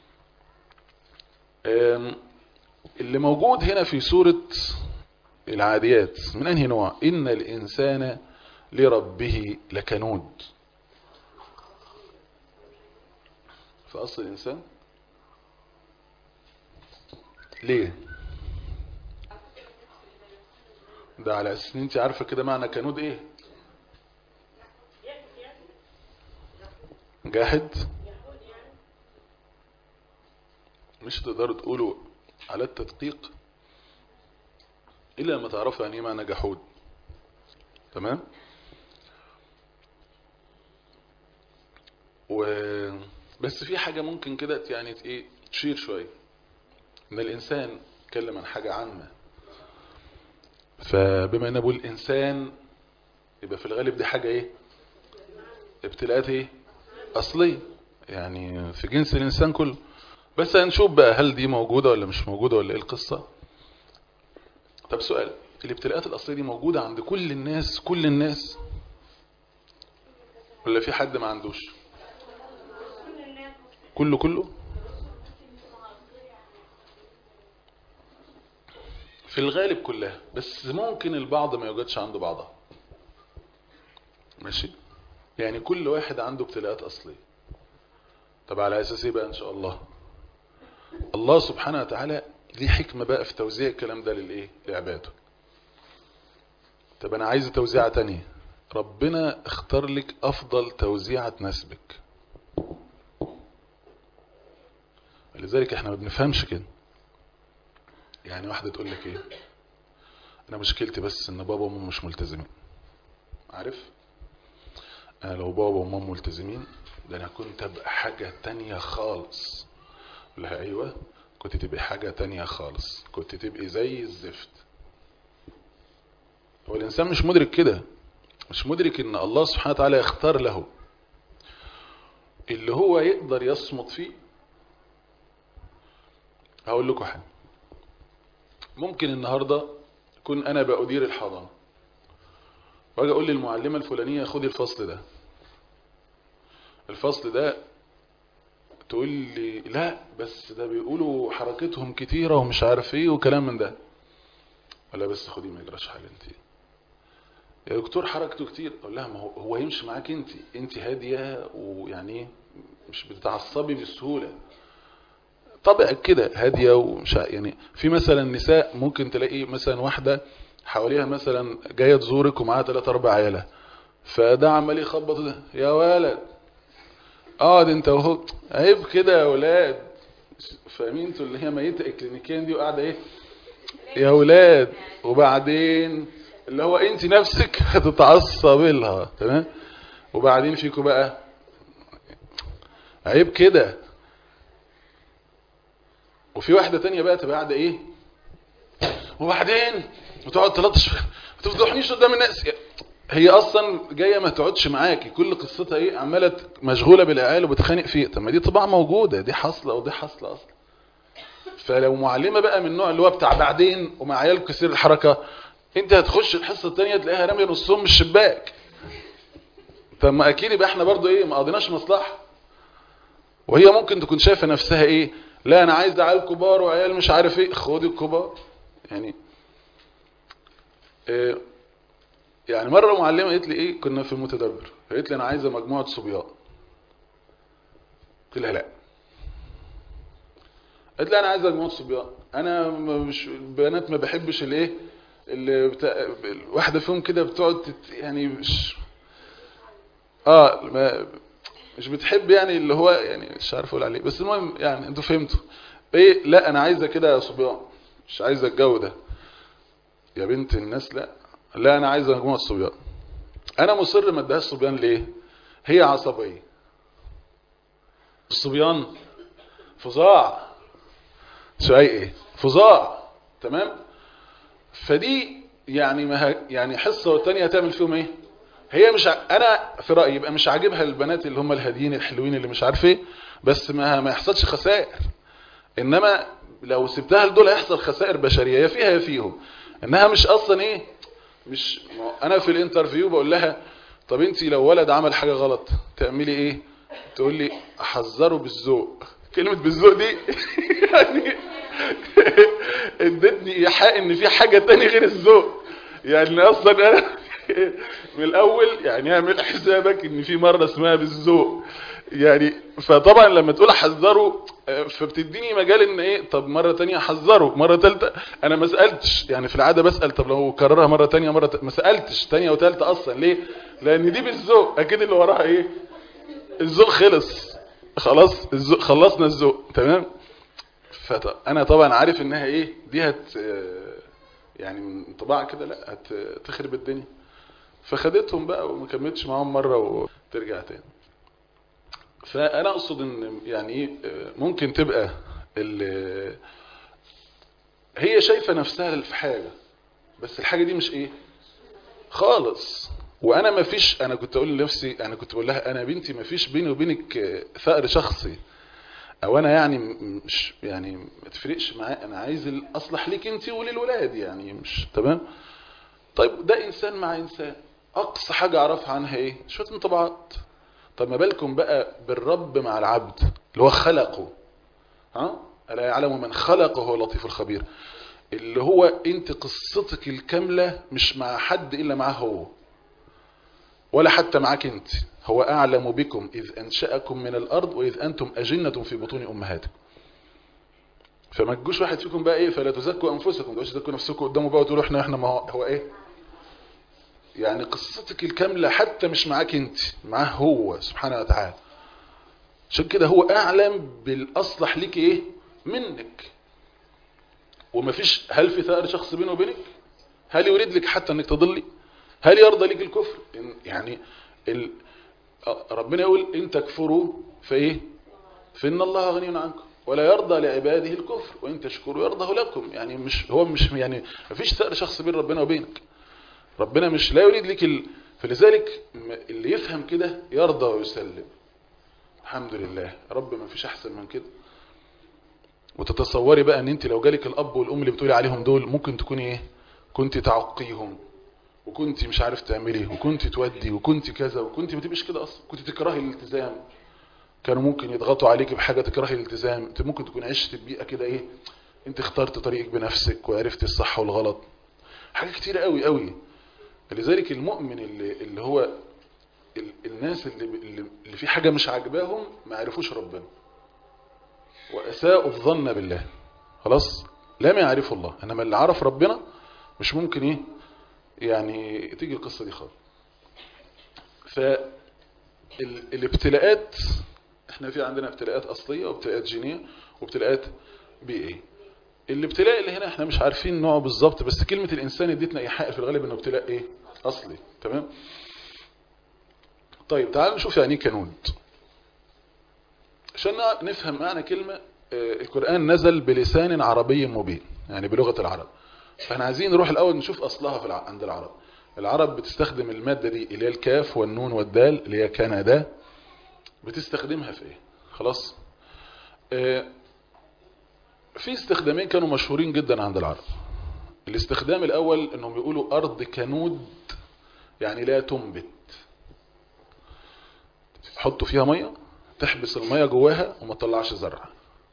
اللي موجود هنا في سوره العاديات من انهي نوع؟ ان الانسان لربه لكنود. في اصل الانسان ليه؟ ده على اساس ان انت عارفه كده معنى كنود ايه؟ جاحد. مش تقدروا تقولوا على التدقيق الا لما تعرفوا يعني ايه معنى جحود. تمام؟ و بس في حاجه ممكن كده يعني ايه تشير شويه، ان الانسان اتكلم عن حاجه عامه، فبما ان ابو الانسان يبقى في الغالب دي حاجه ايه ابتلاءات ايه اصليه، يعني في جنس الانسان كله. بس هنشوف بقى هل دي موجوده ولا مش موجوده ولا ايه القصه. طب سؤال، الابتلاءات الاصليه دي موجوده عند كل الناس كل الناس ولا في حد ما عندوش؟ كله كله في الغالب كلها، بس ممكن البعض ما يوجدش عنده بعضها. ماشي، يعني كل واحد عنده ابتلاءات اصليه. طب على اساس ايه بقى ان شاء الله؟ الله سبحانه وتعالى ليه حكمه بقى في توزيع الكلام ده للايه لعباده. طب انا عايز توزيعه تانية، ربنا اختار لك افضل توزيعه تناسبك. لذلك احنا ما بنفهمش كده. يعني واحده تقول لك ايه، انا مشكلتي بس ان بابا وماما مش ملتزمين. عارف، انا لو بابا وماما ملتزمين ده انا كنت ابقى حاجه تانية خالص. لها ايوه، كنت تبقى حاجه تانية خالص، كنت تبقى زي الزفت. هو الانسان مش مدرك كده، مش مدرك ان الله سبحانه وتعالى يختار له اللي هو يقدر يصمد فيه. هقول لكم حاجه، ممكن النهارده كن انا بأدير الحضانه واجي اقول للمعلمه الفلانيه خدي الفصل ده الفصل ده تقول لي لا بس ده بيقولوا حركتهم كتيره ومش عارف ايه وكلام من ده. ولا بس خدي ما يجراش حاجه، انت يا دكتور حركته كتير. اقول لها ما هو هو يمشي معاك انت انت هاديه ويعني مش بتتعصبي بسهوله، طبعك كده هاديه ومش يعني. في مثلا نساء ممكن تلاقي مثلا واحده حواليها مثلا جايه تزورك ومعاها ثلاثة أربعة عيالة، فده عمال يخبط ده يا ولد اقعد انت وهو، عيب كده يا ولاد. فاهمين انتوا اللي هي ميته اكلينيكيا دي وقاعده ايه يا ولاد، وبعدين اللي هو انت نفسك هتتعصبي لها. تمام؟ وبعدين فيكم بقى عيب كده. وفي واحده تانية بقى تبقى قاعده ايه وبعدين وتقعد تلطش ما تفضحنيش قدام الناس. هي اصلا جايه ما تقعدش معاكي، كل قصتها ايه؟ عماله مشغوله بالعيال وبتخانق فيه. طب ما دي طباع موجوده، دي حاصله ودي حاصله اصلا. فلو معلمه بقى من النوع اللي هو بتاع بعدين ومع عيال كثير الحركه، انت هتخش الحصه الثانيه تلاقيها راميه نصهم من الشباك. طب ما اكيد يبقى احنا برضو ايه؟ ما قضيناش مصلحه. وهي ممكن تكون شايفه نفسها ايه؟ لا انا عايز عيال كبار وعيال مش عارف ايه. خدي الكبار يعني. إيه يعني مره معلمه قالت لي ايه، كنا في المتدبر، قالت لي انا عايزه مجموعه صبيان. قلت لها لا. قالت لي انا عايزه مجموعه صبيان، انا مش البنات ما بحبش الايه اللي بتا... واحده فيهم كده بتقعد تت... يعني مش اه ما... مش بتحب يعني اللي هو يعني مش عارف اقول عليه، بس المهم يعني انتوا فهمتوا ايه. لا انا عايزه كده صبيان، مش عايزه الجو ده يا بنت الناس. لا لا انا عايزه مجموعه صبيان. انا مصر ما اديهاش صبيان ليه؟ هي عصبيه. الصبيان فظاع، شيء ايه فظاع، تمام. فدي يعني ما ه... يعني حصه والتانيه هتعمل فيهم ايه؟ هي مش ع... انا في رايي يبقى مش عاجبها البنات اللي هم الهاديين الحلوين اللي مش عارف ايه، بس ما ما يحصلش خسائر. انما لو سبتها لدول هيحصل خسائر بشريه، يا فيها يا فيهم. انها مش اصلا ايه، مش انا في الانترفيو بقول لها طب انت لو ولد عمل حاجه غلط تعملي ايه؟ تقول لي احذره بالذوق. كلمه بالذوق دي يعني ادتني ايحاء ان في حاجه تاني غير الذوق. يعني اصلا انا من الاول يعني اعمل حسابك ان في مره اسمها بالذوق يعني. فطبعا لما تقول احذره فبتديني مجال ان ايه، طب مره تانية احذره، مره ثالثه انا ما سالتش. يعني في العاده بسال طب لو كررها مره تانية مره ت... ما سالتش ثانيه وثالثه اصلا ليه؟ لان دي بالذوق، اكيد اللي وراها ايه؟ الذوق خلص خلاص، الذوق خلصنا الذوق تمام. فانا طبعا عارف انها ايه دي هت يعني من طباع كده لا هتخرب الدنيا. فخدتهم بقى وما كملتش معاهم مره وترجع تاني. فانا اقصد ان يعني ايه ممكن تبقى هي شايفه نفسها في حاجه، بس الحاجه دي مش ايه خالص. وانا ما فيش، انا كنت اقول لنفسي، انا كنت بقول لها انا بنتي ما فيش بيني وبينك ثأر شخصي، او انا يعني مش يعني ما تفرقش معايا، انا عايز الاصلح ليك انت وللولاد يعني مش تمام. طيب ده انسان مع انسان، اقصى حاجه اعرفها عنها ايه؟ شويه انطباعات. طب ما بالكم بقى بالرب مع العبد اللي هو خلقه، ها الا يعلم من خلقه هو اللطيف الخبير، اللي هو انت قصتك الكامله مش مع حد الا معاه هو، ولا حتى معاك انت. هو اعلم بكم اذ انشأكم من الارض واذ انتم اجنة في بطون امهاتكم. فما تجوش واحد فيكم بقى ايه فلا تزكوا انفسكم، ما تجوش تزكوا نفسكم قدامه بقى وتقولوا احنا احنا ما هو, هو ايه يعني قصتك الكامله حتى مش معاك انت، معاه هو سبحانه وتعالى. عشان كده هو اعلم بالاصلح ليك ايه منك. ومفيش، هل في ثأر شخص بينه وبينك؟ هل يريد لك حتى انك تضلي؟ هل يرضى لك الكفر؟ يعني ال... ربنا يقول ان تكفروا فايه فان الله غني عنكم ولا يرضى لعباده الكفر وان تشكروا يرضه لكم. يعني مش هو مش يعني مفيش ثأر شخص بين ربنا وبينك. ربنا مش لا يريد لك ال... فلذلك اللي يفهم كده يرضى ويسلم. الحمد لله رب ما فيش احسن من كده. وتتصوري بقى ان انت لو جالك الاب والام اللي بتقولي عليهم دول ممكن تكوني ايه؟ كنت تعقيهم، وكنت مش عارف تعملي، وكنت تودي، وكنت كذا، وكنت ما تبقيش كده اصلا، كنت تكرهي الالتزام. كانوا ممكن يضغطوا عليك بحاجه تكرهي الالتزام. انت ممكن تكون عشت ببيئه كده ايه، انت اخترت طريقك بنفسك وعرفت الصح والغلط. حاجات كتيره قوي قوي. لذلك المؤمن اللي اللي هو ال... الناس اللي اللي في حاجه مش عاجباهم ما عرفوش ربنا واساءوا الظن بالله، خلاص لم يعرفوا الله. انما اللي عرف ربنا مش ممكن ايه يعني تيجي القصه دي خالص. فالابتلاءات احنا في عندنا ابتلاءات اصليه وابتلاءات جينيه وابتلاءات بيئيه. الابتلاء اللي هنا احنا مش عارفين نوعه بالظبط، بس كلمه الانسان اديتنا ايحاء في الغالب انه ابتلاء ايه اصلي، تمام. طيب تعالوا نشوف يعني ايه كنود عشان نفهم معنى كلمه. القرآن نزل بلسان عربي مبين، يعني بلغة العرب، فاحنا عايزين نروح الاول نشوف اصلها في الع... عند العرب. العرب بتستخدم المادة دي اللي هي الكاف والنون والدال اللي هي كندا، بتستخدمها في ايه؟ خلاص. اه في استخدامين كانوا مشهورين جدا عند العرب. الاستخدام الاول انهم بيقولوا ارض كنود، يعني لا تنبت، تحطوا فيها مية تحبس المية جواها وما تطلعش زرع،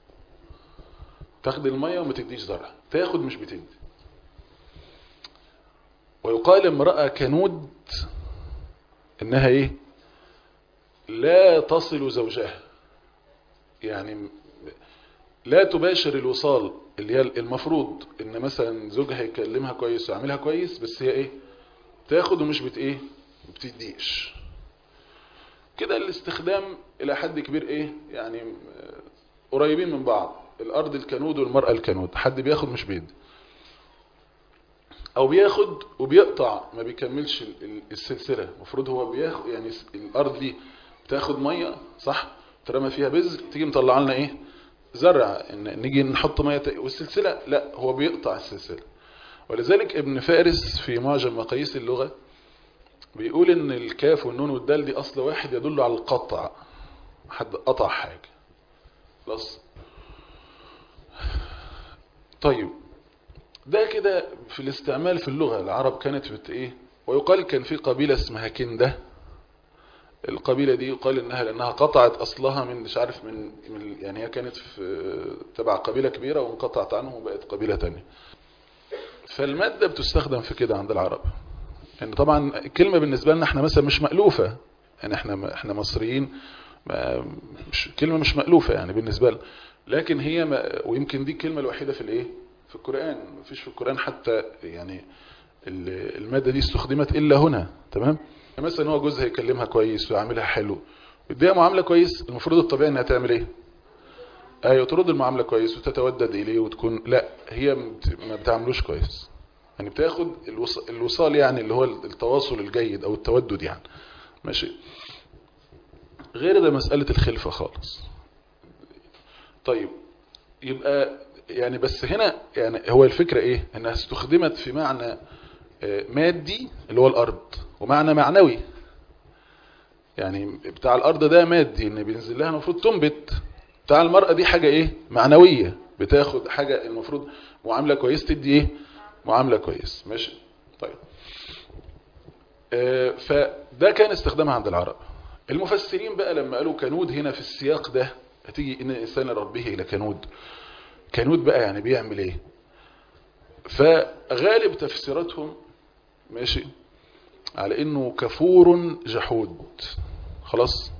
تاخد المية وما تديش زرع، تاخد مش بتدي. ويقال امرأة كنود انها ايه؟ لا تصل زوجها، يعني لا تباشر الوصال اللي هي المفروض ان مثلا زوجها يكلمها كويس ويعملها كويس، بس هي ايه؟ تاخد ومش بت ايه؟ بتديش. كده الاستخدام الى حد كبير ايه؟ يعني قريبين من بعض، الارض الكنود والمرأة الكنود، حد بياخد مش بيدي، او بياخد وبيقطع ما بيكملش السلسلة. المفروض هو بياخد، يعني الارض دي بتاخد مية صح، ترمى فيها بذر، تيجي مطلع لنا ايه؟ زرع، إن نيجي نحط مية والسلسلة لا، هو بيقطع السلسلة. ولذلك ابن فارس في معجم مقاييس اللغة بيقول ان الكاف والنون والدال دي اصل واحد يدل على القطع، حد قطع حاجة. خلاص. طيب ده كده في الاستعمال في اللغة. العرب كانت بت ايه؟ ويقال كان في قبيلة اسمها كندة. القبيلة دي يقال انها لانها قطعت اصلها من مش عارف من, من يعني هي كانت في تبع قبيلة كبيرة وانقطعت عنهم وبقت قبيلة تانية. فالمادة بتستخدم في كده عند العرب. يعني طبعا الكلمة بالنسبة لنا احنا مثلا مش مألوفة، يعني احنا احنا مصريين ما مش كلمة مش مألوفة يعني بالنسبة لنا، لكن هي ما ويمكن دي الكلمة الوحيدة في الايه؟ في القرآن. مفيش في القرآن حتى يعني المادة دي استخدمت إلا هنا. تمام. مثلا هو جوزها يكلمها كويس ويعملها حلو، يديها معاملة كويس، المفروض الطبيعي انها تعمل ايه؟ ايوه ترد المعاملة كويس وتتودد اليه وتكون، لا هي ما بتعملوش كويس، يعني بتاخد الوصال يعني اللي هو التواصل الجيد او التودد يعني. ماشي. غير ده مسألة الخلفة خالص. طيب يبقى يعني بس هنا يعني هو الفكرة ايه؟ انها استخدمت في معنى مادي اللي هو الارض، ومعنى معنوي يعني بتاع الارض ده مادي ان بينزل لها المفروض تنبت، بتاع المرأة دي حاجة ايه؟ معنوية، بتاخد حاجة المفروض معاملة كويس تدي ايه؟ معاملة كويس. ماشي. طيب آه فده كان استخدامها عند العرب. المفسرين بقى لما قالوا كنود هنا في السياق ده، هتيجي ان الانسان ربه الى كنود، كنود بقى يعني بيعمل ايه؟ فغالب تفسيراتهم ماشي على انه كفور جحود. خلاص.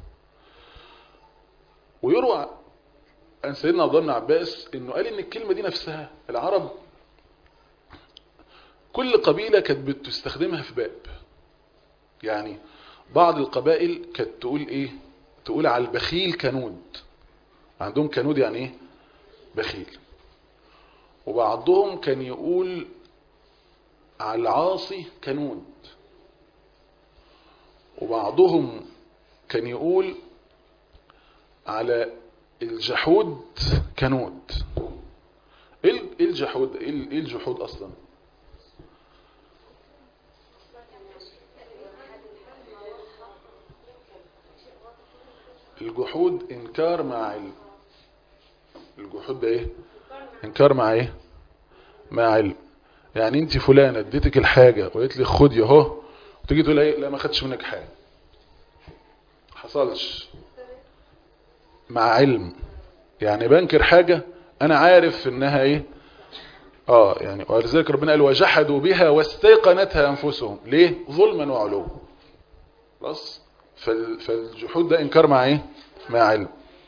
ويروى عن سيدنا عبد الله بن عباس انه قال ان الكلمة دي نفسها العرب كل قبيلة كانت بتستخدمها في باب. يعني بعض القبائل كانت تقول ايه؟ تقول على البخيل كنود، عندهم كنود يعني ايه؟ بخيل. وبعضهم كان يقول على العاصي كنود، وبعضهم كان يقول على الجحود كنود. ايه الجحود؟ ايه الجحود اصلا؟ الجحود انكار مع علم. الجحود ده ايه؟ انكار مع ايه؟ مع علم. يعني انت فلانة اديتك الحاجة وقلت لي خدي اهو، وتيجي تقول ايه؟ لا ما خدتش منك حاجة، حصلش. مع علم يعني بنكر حاجة انا عارف انها ايه؟ اه يعني ولذلك ربنا قال وجحدوا بها واستيقنتها انفسهم. ليه؟ ظلما وعلوا. خلاص. فالجحود ده انكار مع ايه؟ مع علم.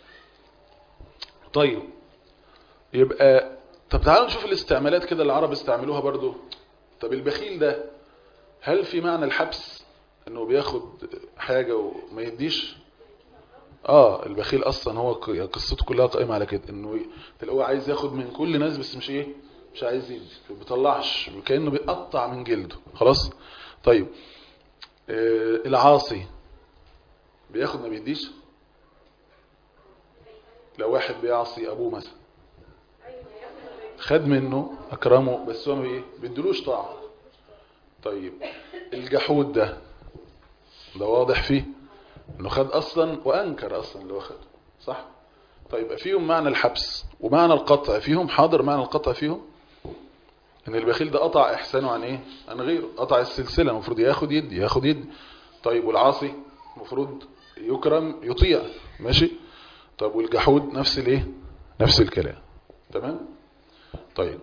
طيب يبقى طب تعالوا نشوف الاستعمالات كده العرب استعملوها برضو. طب البخيل ده هل في معنى الحبس انه بياخد حاجة وما يديش؟ اه البخيل اصلا هو قصته كلها قائمة على كده، انه تلاقوه عايز ياخد من كل الناس بس مش ايه؟ مش عايز يدي، ما بيطلعش، كأنه بيقطع من جلده. خلاص. طيب آه العاصي بياخد ما بيديش. لو واحد بيعصي ابوه مثلا خد منه اكرمه بس هو ما ايه بيدلوش طاعه. طيب الجحود ده ده واضح فيه انه خد اصلا وانكر اصلا اللي هو خده، صح؟ طيب فيهم معنى الحبس ومعنى القطع فيهم، حاضر معنى القطع فيهم ان البخيل ده قطع احسانه عن ايه؟ عن غيره، قطع السلسله، المفروض ياخد يدي ياخد يدي. طيب والعاصي المفروض يكرم يطيع، ماشي. طب والجحود نفس الايه؟ نفس الكلام، تمام. طيب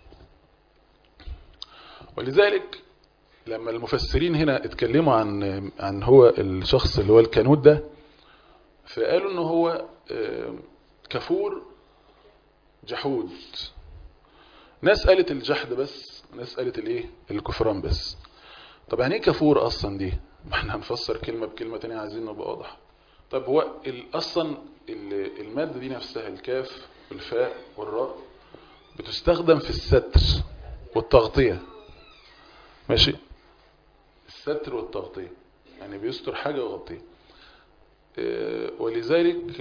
ولذلك لما المفسرين هنا اتكلموا عن عن هو الشخص اللي هو الكنود ده، فقالوا انه هو كفور جحود. ناس قالت الجحد بس، ناس قالت الايه؟ الكفران بس. طب يعني ايه كفور اصلا دي؟ ما احنا هنفسر كلمه بكلمه ثانيه، عايزين نبقى واضح. طب هو اصلا الماده دي نفسها، الكاف والفاء والراء، بتستخدم في الستر والتغطيه، ماشي. الستر والتغطيه يعني بيستر حاجه ويغطيها. ولذلك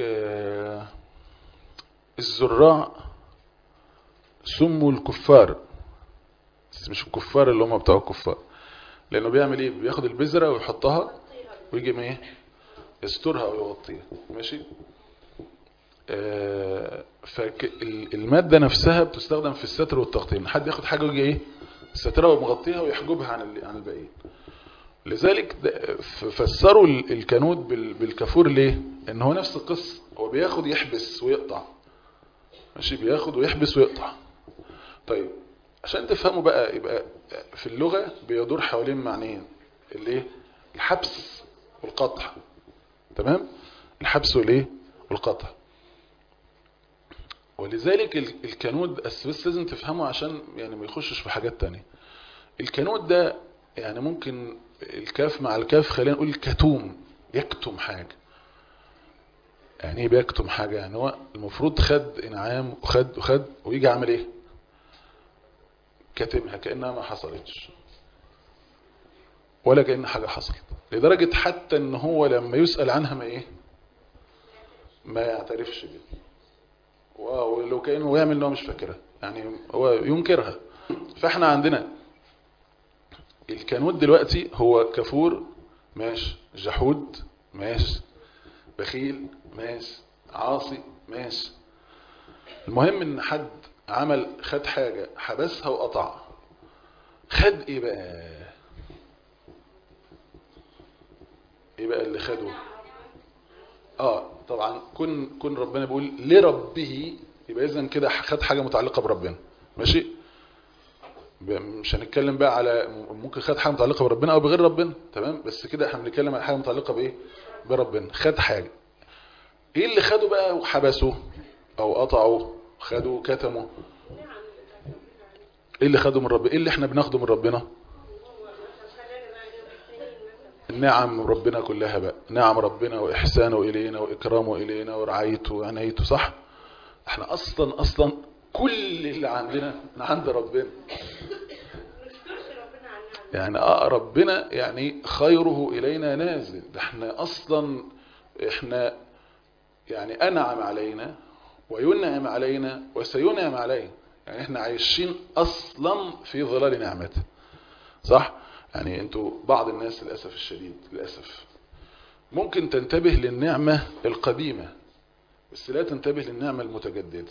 الزراع سموا الكفار، بس مش الكفار اللي هم بتوع الكفار، لانه بيعمل ايه؟ بياخد البذره ويحطها ويجي ما ايه؟ يسترها ويغطيها، ماشي. آه فالماده نفسها بتستخدم في الستر والتغطيه، ان حد ياخد حاجه ويجي ايه؟ يسترها ومغطيها ويحجبها عن عن الباقيين. لذلك فسروا الكنود بالكفور ليه؟ ان هو نفس القصه، هو بياخد يحبس ويقطع، ماشي، بياخد ويحبس ويقطع. طيب عشان تفهموا بقى، يبقى في اللغة بيدور حوالين معنيين، الايه؟ الحبس والقطع، تمام. الحبس والايه؟ والقطع. ولذلك الكنود بس لازم تفهمه عشان يعني ما يخشش في حاجات تانية. الكنود ده يعني ممكن الكاف مع الكاف خلينا نقول كتوم، يكتم حاجة. يعني ايه بيكتم حاجة؟ يعني هو المفروض خد انعام وخد وخد ويجي عمل ايه؟ كاتمها كأنها ما حصلتش، ولا كأن حاجة حصلت، لدرجة حتى ان هو لما يسأل عنها ما ايه؟ ما يعترفش بيه، ولو كأنه يعمل انه مش فاكرها، يعني هو ينكرها. فاحنا عندنا الكنود دلوقتي هو كفور ماشي، جحود ماشي، بخيل ماشي، عاصي ماشي. المهم ان حد عمل خد حاجة حبسها وقطع، خد ايه بقى؟ ايه بقى اللي خده؟ اه طبعا كن كن ربنا بيقول لربه، يبقى اذا كده خد حاجة متعلقة بربنا، ماشي. مش هنتكلم بقى على ممكن خد حاجة متعلقة بربنا او بغير ربنا، تمام، بس كده احنا بنتكلم على حاجة متعلقة بايه؟ بربنا. خد حاجة، ايه اللي خده بقى وحبسه او قطعه؟ خده كتمه. ايه اللي خده من ربنا؟ ايه اللي احنا بناخده من ربنا؟ النعم ربنا كلها بقى، نعم ربنا واحسانه الينا واكرامه الينا ورعايته وعنايته، صح. احنا اصلا اصلا كل اللي عندنا من عند ربنا، يعني اه ربنا يعني خيره الينا نازل. ده احنا اصلا احنا يعني انعم علينا وينعم علينا وسينعم علينا، يعني احنا عايشين اصلا في ظلال نعمته، صح. يعني انتوا بعض الناس للاسف الشديد للاسف ممكن تنتبه للنعمة القديمة بس لا تنتبه للنعمة المتجددة.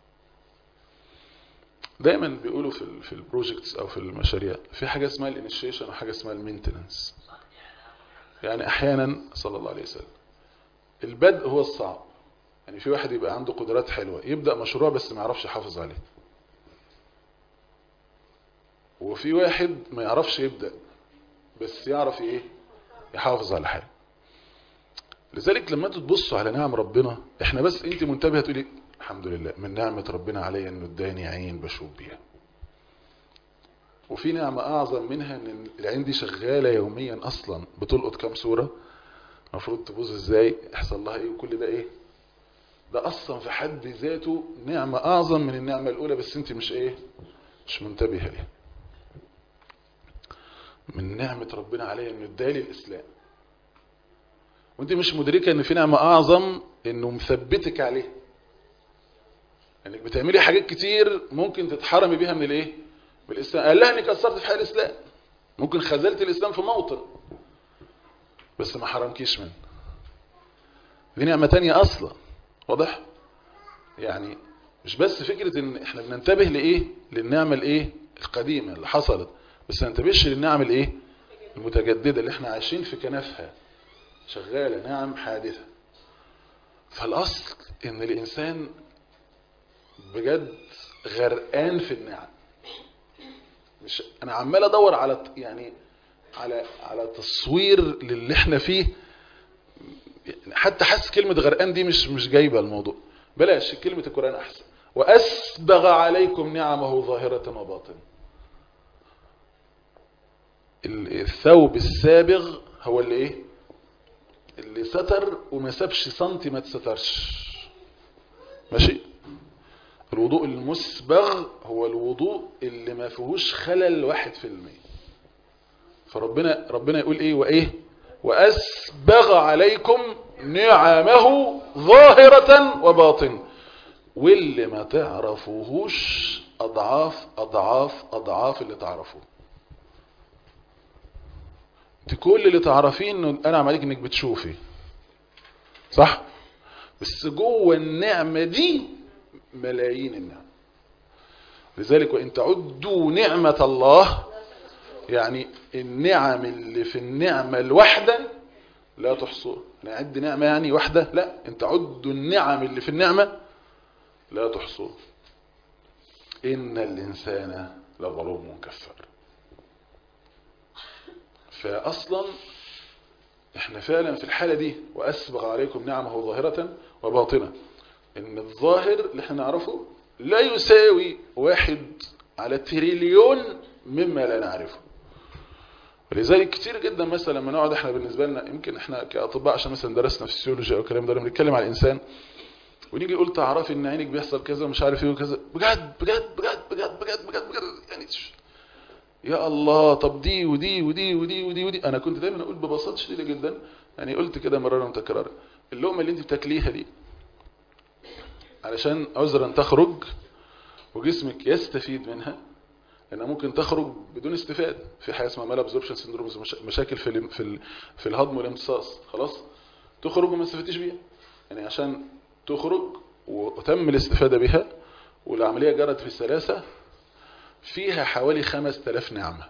دايما بيقولوا في في البروجكتس او في المشاريع في حاجة اسمها الانيشيشن وحاجة اسمها المينتننس. يعني احيانا صلى الله عليه وسلم البدء هو الصعب، يعني في واحد يبقى عنده قدرات حلوة يبدأ مشروع بس ما يعرفش يحافظ عليه، وفي واحد ما يعرفش يبدأ بس يعرف ايه؟ يحافظ على حاجة. لذلك لما تبصوا على نعم ربنا، احنا بس انت منتبهة تقولي الحمد لله من نعمة ربنا عليا انه اداني عين بشوف بيها، وفي نعمة اعظم منها ان العين دي شغالة يوميا اصلا، بتلقط كام صورة، المفروض تبوظ ازاي، يحصل لها ايه، وكل ده ايه؟ ده اصلا في حد ذاته نعمة اعظم من النعمة الاولى، بس انت مش ايه؟ مش منتبهة ليها. من نعمة ربنا عليا انه ادالي الاسلام، وانت مش مدركة ان في نعمة اعظم انه مثبتك عليه. انك بتعملي حاجات كتير ممكن تتحرمي بيها من الايه، من الاسلام. قال لها انك اثرت في حياة الاسلام، ممكن خذلت الاسلام في موطن، بس ما حرمكيش منه. دي نعمة تانية اصلا. واضح؟ يعني مش بس فكرة ان احنا بننتبه لايه، للنعمة الايه القديمة اللي حصلت، بس ما ننتبهش للنعم الايه المتجددة اللي احنا عايشين في كنفها، شغالة نعم حادثة. فالاصل ان الانسان بجد غرقان في النعم. مش انا عمال ادور على يعني على على تصوير للي احنا فيه، حتى حاسس كلمة غرقان دي مش مش جايبة الموضوع، بلاش كلمة القرآن احسن. واسبغ عليكم نعمه ظاهرة وباطنة. الثوب السابغ هو اللي ايه، اللي ستر وما سابش سنتي ما تسترش. ماشي. الوضوء المسبغ هو الوضوء اللي ما فيهوش خلل واحد في المية. فربنا ربنا يقول ايه وايه، واسبغ عليكم نعمه ظاهرة وباطنة. واللي ما تعرفوهوش اضعاف اضعاف اضعاف اللي تعرفوه. انت كل اللي تعرفيه انه انا عليك انك بتشوفي صح، بس جوه النعمة دي ملايين النعم. لذلك وان تعدوا نعمة الله، يعني النعم اللي في النعمة الواحدة لا تحصوها. انا اعد نعمة يعني واحدة، لا، انت عدوا النعم اللي في النعمة لا تحصوها. ان الانسان لظلوم كفار. فاصلا احنا فعلا في الحالة دي واسبغ عليكم نعمه ظاهرة وباطنة، ان الظاهر اللي احنا نعرفه لا يساوي واحد على تريليون مما لا نعرفه. ولذلك كتير جدا مثلا لما نقعد احنا بالنسبة لنا، يمكن احنا كأطباء عشان مثلا درسنا فيسيولوجيا او الكلام ده، لما نتكلم على الانسان ونيجي نقول تعرفي ان عينك بيحصل كذا ومش عارف ايه وكذا، بجد بجد بجد بجد بجد بجد بجد يعني يا الله. طب دي ودي ودي ودي ودي ودي انا كنت دايما اقول ببساطه شديده جدا، يعني قلت كده مرارا وتكرارا، اللقمه اللي انت بتاكليها دي علشان عذرا تخرج وجسمك يستفيد منها، لانها ممكن تخرج بدون استفاده في حاجه اسمها مال ابزوربشن سيندروم، مشاكل في ال في ال في الهضم والامتصاص، خلاص تخرج وما استفدتيش بيها. يعني عشان تخرج وتم الاستفاده بها والعمليه جرت في السلاسه، فيها حوالي خمس تلاف نعمه،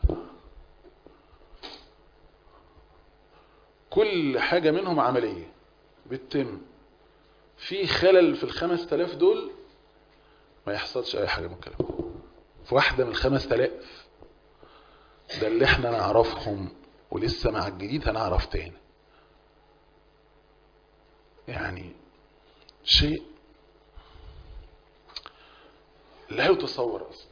كل حاجه منهم عمليه بتتم. في خلل في الخمس تلاف دول ما يحصلش اي حاجه من الكلام في واحده من الخمس تلاف. ده اللي احنا نعرفهم، ولسه مع الجديد هنعرف تاني. يعني شيء لا يتصور اصلا.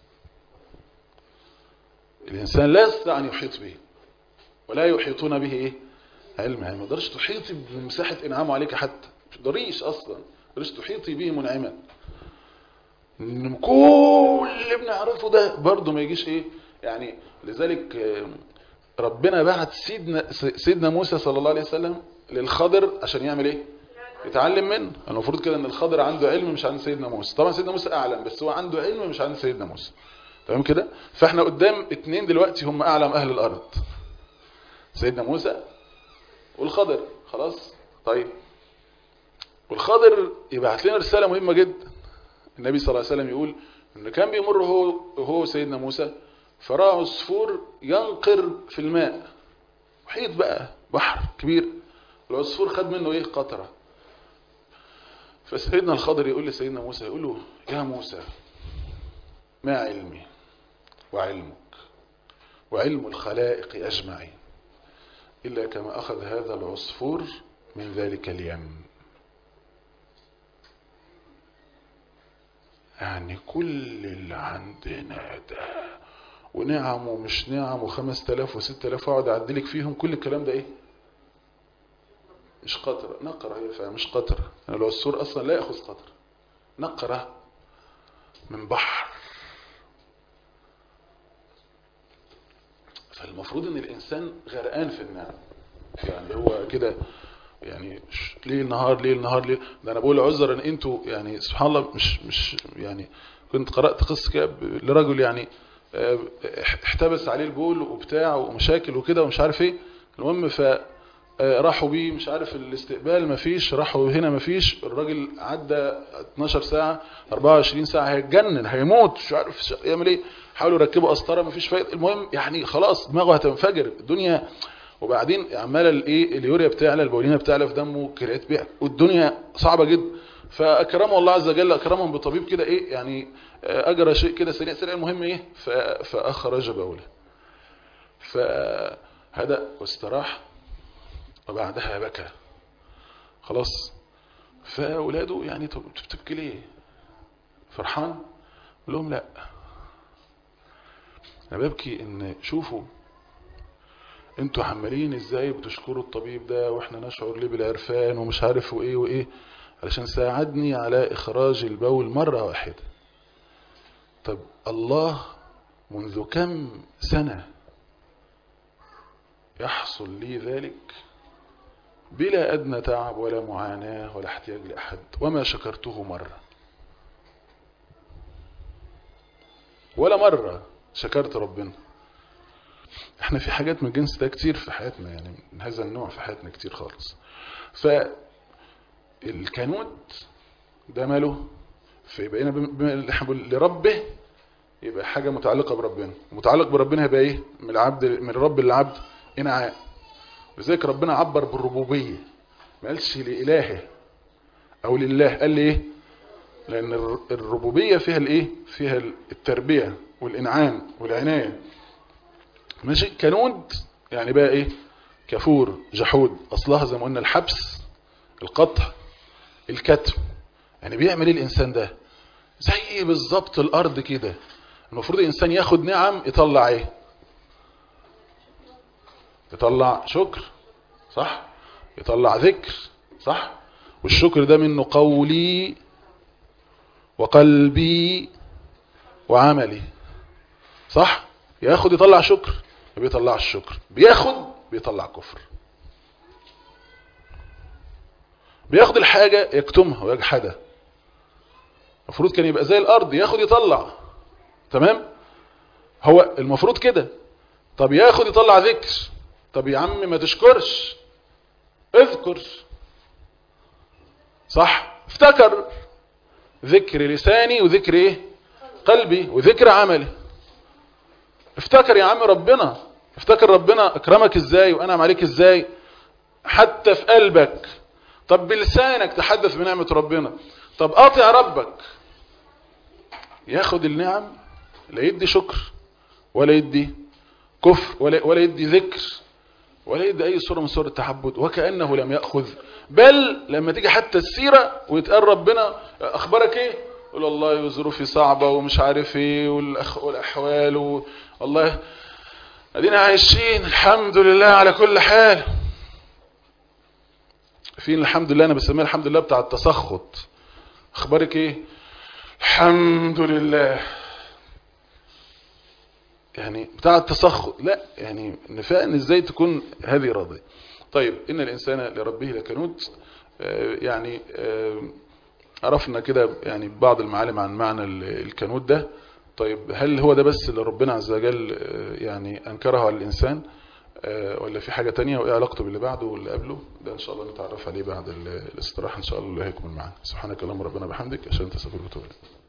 الانسان لا يستطيع ان يحيط به، ولا يحيطون به ايه علما. يعني ما تقدرش تحيطي بمساحه انعامه عليك، حتى مش تقدريش اصلا ما تقدريش تحيطي به منعما. ان كل اللي بنعرفه ده برضه ما يجيش ايه يعني. لذلك ربنا بعت سيدنا سيدنا موسى صلى الله عليه وسلم للخضر عشان يعمل ايه، يتعلم منه. المفروض كده ان الخضر عنده علم مش عند سيدنا موسى. طبعا سيدنا موسى اعلم، بس هو عنده علم مش عند سيدنا موسى. تمام كده. فاحنا قدام اتنين دلوقتي هم اعلم اهل الارض، سيدنا موسى والخضر. خلاص طيب، والخضر يبعت لنا رسالة مهمة جدا. النبي صلى الله عليه وسلم يقول انه كان بيمر هو هو سيدنا موسى فرأى عصفور ينقر في الماء، محيط بقى بحر كبير، العصفور خد منه ايه قطرة. فسيدنا الخضر يقول لسيدنا موسى، يقول له يا موسى ما علمي وعلمك وعلم الخلائق أجمعين إلا كما أخذ هذا العصفور من ذلك اليم. يعني كل اللي عندنا ده ونعم ومش نعم وخمس تلاف وست تلاف اقعد اعدلك فيهم، كل الكلام ده ايه مش قطرة، نقرة هي فيها مش قطرة. يعني لو السور اصلا لا يأخذ قطرة، نقرة من بحر. فالمفروض ان الانسان غرقان في النعم، يعني هو كده يعني ليل نهار ليل نهار ليل. ده انا بقول عذرا ان انتوا يعني سبحان الله مش مش يعني كنت قرأت قصة كده لرجل يعني احتبس عليه البول وبتاع ومشاكل وكده ومش عارف ايه. المهم ف راحوا بيه مش عارف الاستقبال مفيش، راحوا هنا مفيش. الراجل عدى اتناشر ساعة اربعة وعشرين ساعة هيتجنن هيموت مش عارف يعمل ايه. حاولوا يركبوا قسطرة مفيش فايدة. المهم يعني خلاص دماغه هتنفجر الدنيا. وبعدين عماله الايه اليوريا بتاعلى البولينه بتعلى في دمه كريات بيع والدنيا صعبه جدا. فاكرمه الله عز وجل اكرمهم بطبيب كده ايه يعني اجرى شيء كده سريع سريع. المهم ايه فاخرج بوله فهدأ واستراح وبعدها بكى خلاص. فاولاده يعني طب بتبكي ليه فرحان؟ قال لهم لا انا ببكي ان شوفوا انتوا عمالين ازاي بتشكروا الطبيب ده واحنا نشعر ليه بالعرفان ومش عارف وايه وايه علشان ساعدني على اخراج البول مرة واحدة. طب الله منذ كم سنة يحصل لي ذلك بلا ادنى تعب ولا معاناة ولا احتياج لاحد وما شكرته مرة ولا مرة شكرت ربنا. احنا في حاجات من الجنس ده كتير في حياتنا يعني من هذا النوع في حياتنا كتير خالص. فالكنوت ده ماله فيبقى لربه يبقى حاجة متعلقة بربنا. متعلق بربنا يبقى ايه من العبد من الرب للعبد انعاء. لذلك ربنا عبر بالربوبية ما قالش لإلهه او لله قال لي ايه لان الربوبية فيها الايه فيها التربية والانعام والعناية ماشي. كنود يعني بقى ايه كفور جحود اصلها زي ما قلنا الحبس القطع الكتم. يعني بيعمل ايه الانسان ده زي بالظبط الارض كده. المفروض الانسان ياخد نعم يطلع ايه يطلع شكر صح يطلع ذكر صح. والشكر ده منه قولي وقلبي وعملي صح. ياخد يطلع شكر ما بيطلعش الشكر بياخد بيطلع كفر. بياخد الحاجة يكتمها ويجحدها. المفروض كان يبقى زي الارض ياخد يطلع تمام هو المفروض كده. طب ياخد يطلع ذكر. طب يا عم ما تشكرش اذكر صح. افتكر ذكر لساني وذكر ايه قلبي وذكر عملي. افتكر يا عم ربنا افتكر ربنا اكرمك ازاي وانعم عليك ازاي حتى في قلبك. طب بلسانك تحدث بنعمة ربنا. طب اطيع ربك. ياخد النعم لا يدي شكر ولا يدي كفر ولا, ولا يدي ذكر ولا يدي اي صورة من صور التحبد وكأنه لم يأخذ. بل لما تيجي حتى السيرة ويتقال ربنا اخبارك ايه يقول الله ظروفي صعبة ومش عارف ايه والاحوال والله ادينا عايشين الحمد لله على كل حال. فين الحمد لله انا بسميها الحمد لله بتاع التسخط. اخبارك ايه الحمد لله يعني بتاع التسخط لا يعني نفاق ازاي تكون هذه راضية. طيب ان الانسان لربه لكنود يعني عرفنا كده يعني بعض المعالم عن معنى الكنود ده. طيب هل هو ده بس اللي ربنا عز وجل يعني انكره على الانسان ولا في حاجة تانية وايه علاقته باللي بعده واللي قبله؟ ده ان شاء الله نتعرف عليه بعد الاستراحة ان شاء الله اللي هيكون معنا. سبحانك اللهم ربنا بحمدك عشان تستغفرك وتوب إليك.